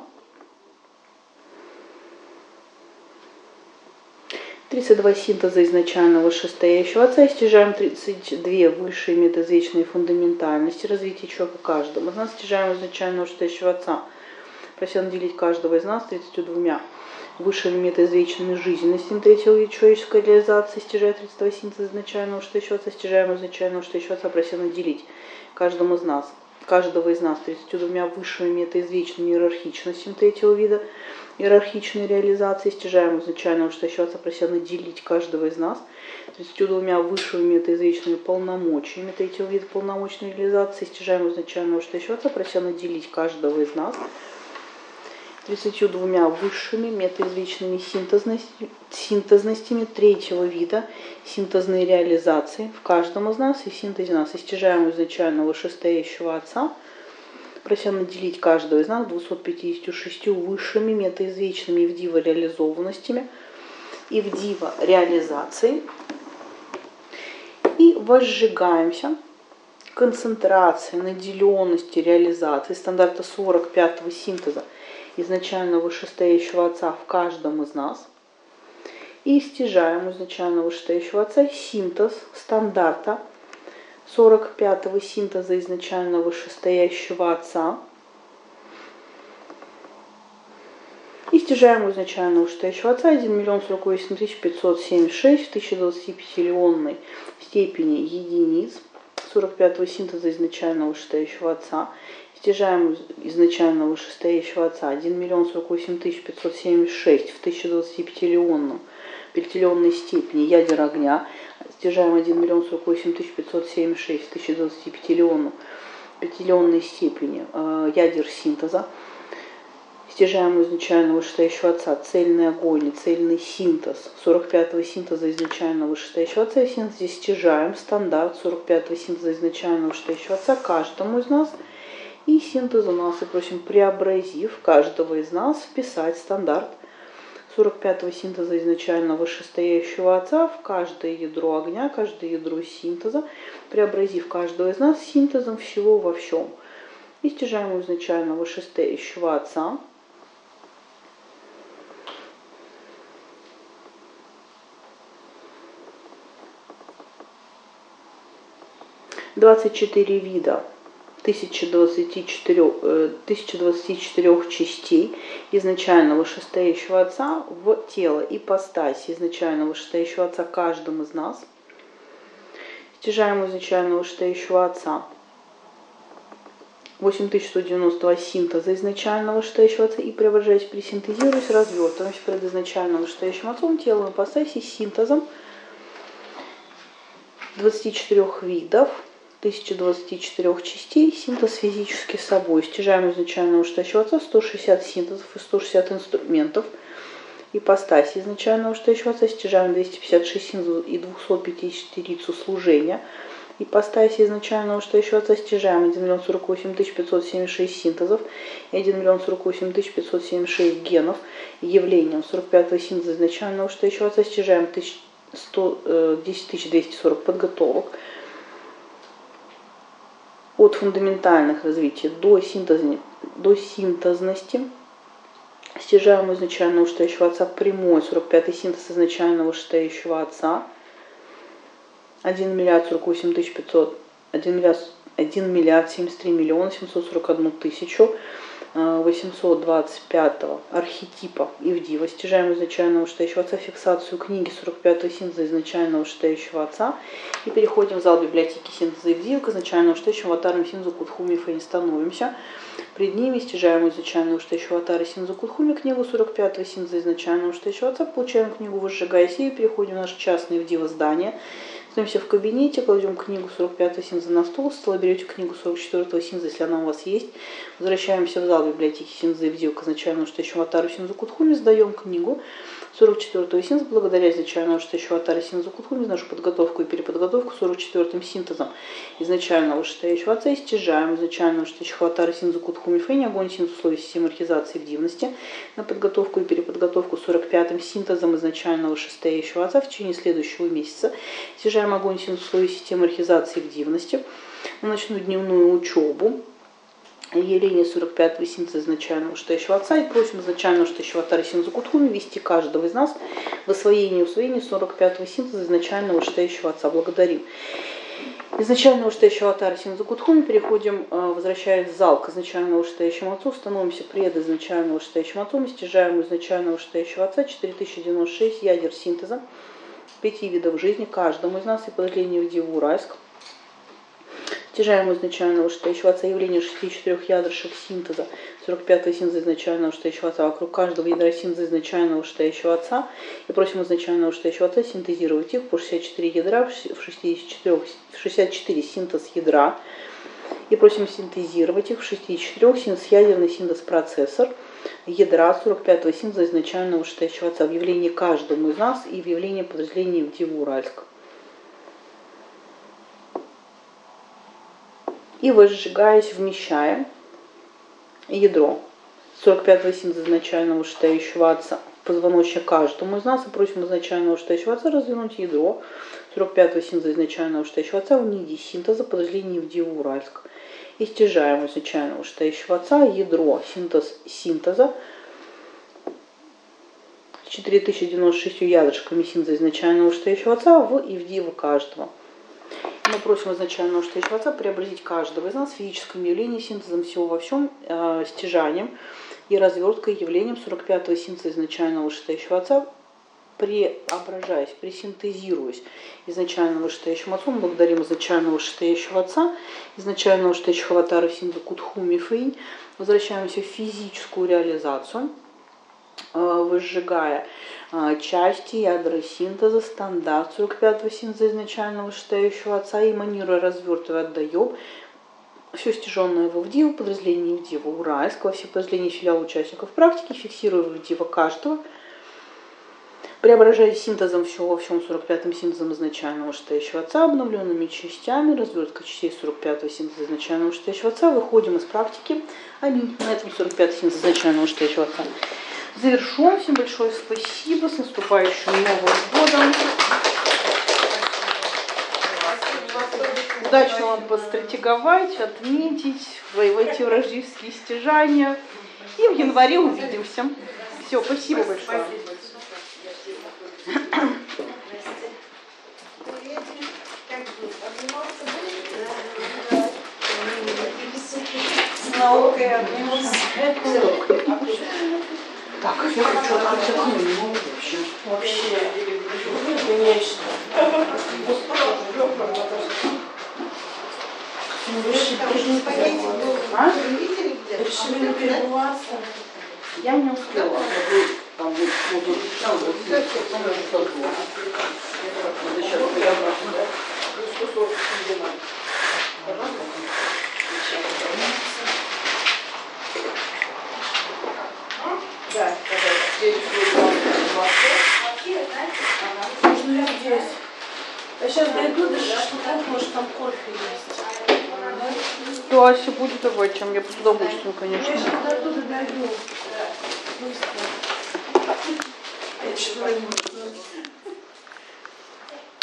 тридцать два синтеза изначально вышестоящего Отца, и стяжаем тридцать две высшие метазвечные фундаментальности развития человека каждого. Из нас стяжаем изначально вышестоящего Отца, прося наделить каждого из нас тридцатью двумя высшими метазвечными жизненностями третьего вида человеческой реализации, стяжая тридцать два синтеза изначально вышестоящего Отца, стяжаем изначально вышестоящего Отца, прося наделить каждому из нас, каждого из нас тридцатью двумя высшими метаизвечными иерархичностями третьего вида иерархичной реализации, стяжаем изначально вышестоящего Отца, прося наделить каждого из нас тридцатью двумя высшими метаизвечными полномочиями третьего вида полномочной реализации, стяжаем изначально вышестоящего Отца, прося наделить каждого из нас тридцатью двумя высшими метаизвечными синтезностями, синтезностями третьего вида синтезной реализации в каждом из нас и в синтезе нас, и стяжаем изначально вышестоящего Отца, прося наделить каждого из нас двумястами пятьюдесятью шестью высшими метаизвечными Евдива реализованностями и Евдива реализацией, и возжигаемся концентрацией наделенности реализации стандарта сорок пятого синтеза изначально вышестоящего Отца в каждом из нас, и стяжаем изначально вышестоящего Отца синтез стандарта сорок пятого синтеза изначально вышестоящего Отца, и стяжаем изначально вышестоящего Отца один миллион сорок восемь тысяч пятьсот семьдесят шесть в тысяча двадцатипятилионной степени единиц сорок пятого синтеза изначально вышестоящего Отца, стяжаем изначально вышестоящего Отца один миллион сорок восемь тысяч пятьсот семьдесят шесть в тысяча двадцатипятилионной степени ядер огня, стяжаем один миллион сорок восемь тысяч пятьсот семьдесят шесть в тысяча двадцатипятилионной степени э, ядер синтеза, стяжаем изначально вышестоящего Отца цельный огонь и цельный синтез сорок пятого синтеза изначально вышестоящего Отца, и в синтезе стяжаем стандарт сорок пятого синтеза изначально вышестоящего Отца каждому из нас, и синтез у нас, и просим, преобразив каждого из нас, вписать стандарт сорок пятого синтеза изначально вышестоящего Отца в каждое ядро огня, каждое ядро синтеза, преобразив каждого из нас синтезом всего во всем. И стяжаем изначально вышестоящего Отца двадцать четыре вида тысяча двадцати четырёх частей изначально вышестоящего Отца в тело, ипостаси изначально вышестоящего Отца каждым из нас, стяжаемого изначально вышестоящего Отца, восемь тысяч сто девяносто два синтеза изначального вышестоящего Отца и преображаясь, пересинтезируясь, развертываясь перед изначальным вышестоящим Отцом, телом ипостаси синтезом двадцати четырёх видов, тысяча двадцати четырёх частей, синтез физически собой, стяжаемый изначально вышестоящего Отца, сто шестьдесят синтезов и сто шестьдесят инструментов, ипостаси изначально вышестоящего Отца, стяжаемый двести пятьдесят шесть синтезов и двести пятьдесят четыре лицу служения, ипостаси изначально вышестоящего Отца, стяжаемый один миллион сорок восемь тысяч пятьсот семьдесят шесть синтезов и один миллион сорок восемь тысяч пятьсот семьдесят шесть генов, явлением сорок пятого синтеза изначально вышестоящего Отца, стяжаемый десять тысяч двести сорок подготовок, от фундаментальных развитий до, синтезни, до синтезности, стяжаемого изначально вышестоящего Отца прямой, сорок пятый синтез изначально вышестоящего Отца, один миллиард сорок восемь тысяч пятьсот, один миллиард, один миллиард семьдесят три миллиона семьсот сорок одну тысячу восемьсот двадцать пятого архетипа Ивдива, стяжаемого изначального вышестоящего Отца, фиксацию книги сорок пятого синтеза изначального вышестоящего Отца. И переходим в зал библиотеки синтеза Ивдива к изначальному вышестоящему аватарам синтезу Кудхуми Фэйн. Становимся пред ними, стяжаемого изначального вышестоящего аватара синтезу Кудхуми, книгу сорок пятого синтеза изначального вышестоящего Отца, получаем книгу «Возжигая сию», переходим в наше частное Ивдива здание. Становимся в кабинете, кладем книгу сорок пятого синтеза на стол, с стола берете книгу сорок четвёртого синтеза, если она у вас есть. Возвращаемся в зал библиотеки синтеза Ивдива к изначальному вышестоящему аватару синтезу Кудхуми, сдаем книгу сорок четвёртого синтеза, благодаря изначальному вышестоящему аватару синтезу Кудхуми, нашу подготовку и переподготовку сорок четвёртым синтезом изначального вышестоящего Отца, и стяжаем изначального вышестоящего аватара синтезу Кудхуми Фэйн, огонь синтез условий системы архизации Ивдивности, на подготовку и переподготовку сорок пятым синтезом изначального вышестоящего Отца в течение следующего месяца. Стяжаем огонь синтез условий системы архизации Ивдивности на ночную дневную учебу. Явление сорок пятого синтеза изначального вышестоящего Отца, и просим изначального вышестоящего аватара синтезу Кудхуми вести каждого из нас в освоение и усвоение сорок пятого синтеза изначального вышестоящего Отца. Благодарим. Изначального вышестоящего аватара синтезу Кудхуми переходим, возвращаясь в зал к изначальному вышестоящему Отцу, становимся пред изначального вышестоящим Отцом, стяжаем изначального вышестоящего Отца четыре тысячи девяносто шесть ядер синтеза пяти видов жизни каждому из нас и подразделению Ивдиву Уральск. Стяжаемого изначального вышестоящего Отца, явление шестидесяти четырёх ядрышек синтеза, сорок пятого синтеза изначального вышестоящего Отца, вокруг каждого ядра синтеза изначального вышестоящего Отца, и просим изначального вышестоящего Отца синтезировать их по шестьдесят четыре ядра, в шестьдесят четыре, в шестьдесят четыре синтез ядра, и просим синтезировать их в шестьдесят четыре синтез ядерный синтез процессор, ядра сорок пятого синтеза изначального вышестоящего Отца в явлении каждому из нас и в явлении подразделения Ивдива Уральск. И, возжигаясь, вмещаем ядро сорок пятого синтеза изначального вышестоящего Отца в позвоночник каждому из нас, и просим изначального вышестоящего Отца развернуть ядро сорок пятого синтеза изначального вышестоящего Отца в ниде синтеза подразделения Ивдива Уральск. И стяжаем изначального вышестоящего Отца ядро синтез синтеза с четыре тысячи девяносто шесть ядрышками синтеза изначального вышестоящего Отца в Ивдива каждого. Мы просим изначального вышестоящего Отца преобразить каждого из нас в физическом явлении синтезом всего во всем, э, стяжанием и разверткой явлением сорок пятого синтеза изначального вышестоящего Отца, преображаясь, пресинтезируясь изначального вышестоящим Отцом. Благодарим изначального вышестоящего Отца, изначального вышестоящего аватара синтеза Кудхуми Фэйн. Возвращаемся в физическую реализацию, возжигая части ядра синтеза, стандарт сорок пятого синтеза изначального вышестоящего Отца, и манируя, развертывая, отдаем все стяженное в Ивдиву, подразделение Ивдива Уральск, во все подразделения филиала участников практики, фиксируя в Ивдива каждого, преображаясь синтезом всего во всем сорок пятым синтезом изначального вышестоящего Отца, обновленными частями, развертка частей сорок пятого синтеза изначального вышестоящего Отца, выходим из практики. Аминь. На этом сорок пятый синтез изначального вышестоящего Отца завершен. Всем большое спасибо. С наступающим Новым годом. Удачно вам постратеговать, отметить, войти в рождественские стяжания. И в январе увидимся. Все, спасибо большое. Как бы обнимался, наукой обнимемся. Так, я хочу открыть окно, не могу вообще. Вообще, конечно. А? Решили не перебываться. Я не успела. Там вот буду там вот здесь, потом уже созвон. Надо сейчас приобраться. Да, здесь Можно ли здесь? Я сейчас дойду до шашлыков, может там кофе есть. То Ася будет давать, чем я с удовольствием, конечно. Я сейчас до туда дойду. Быстро. Я что-то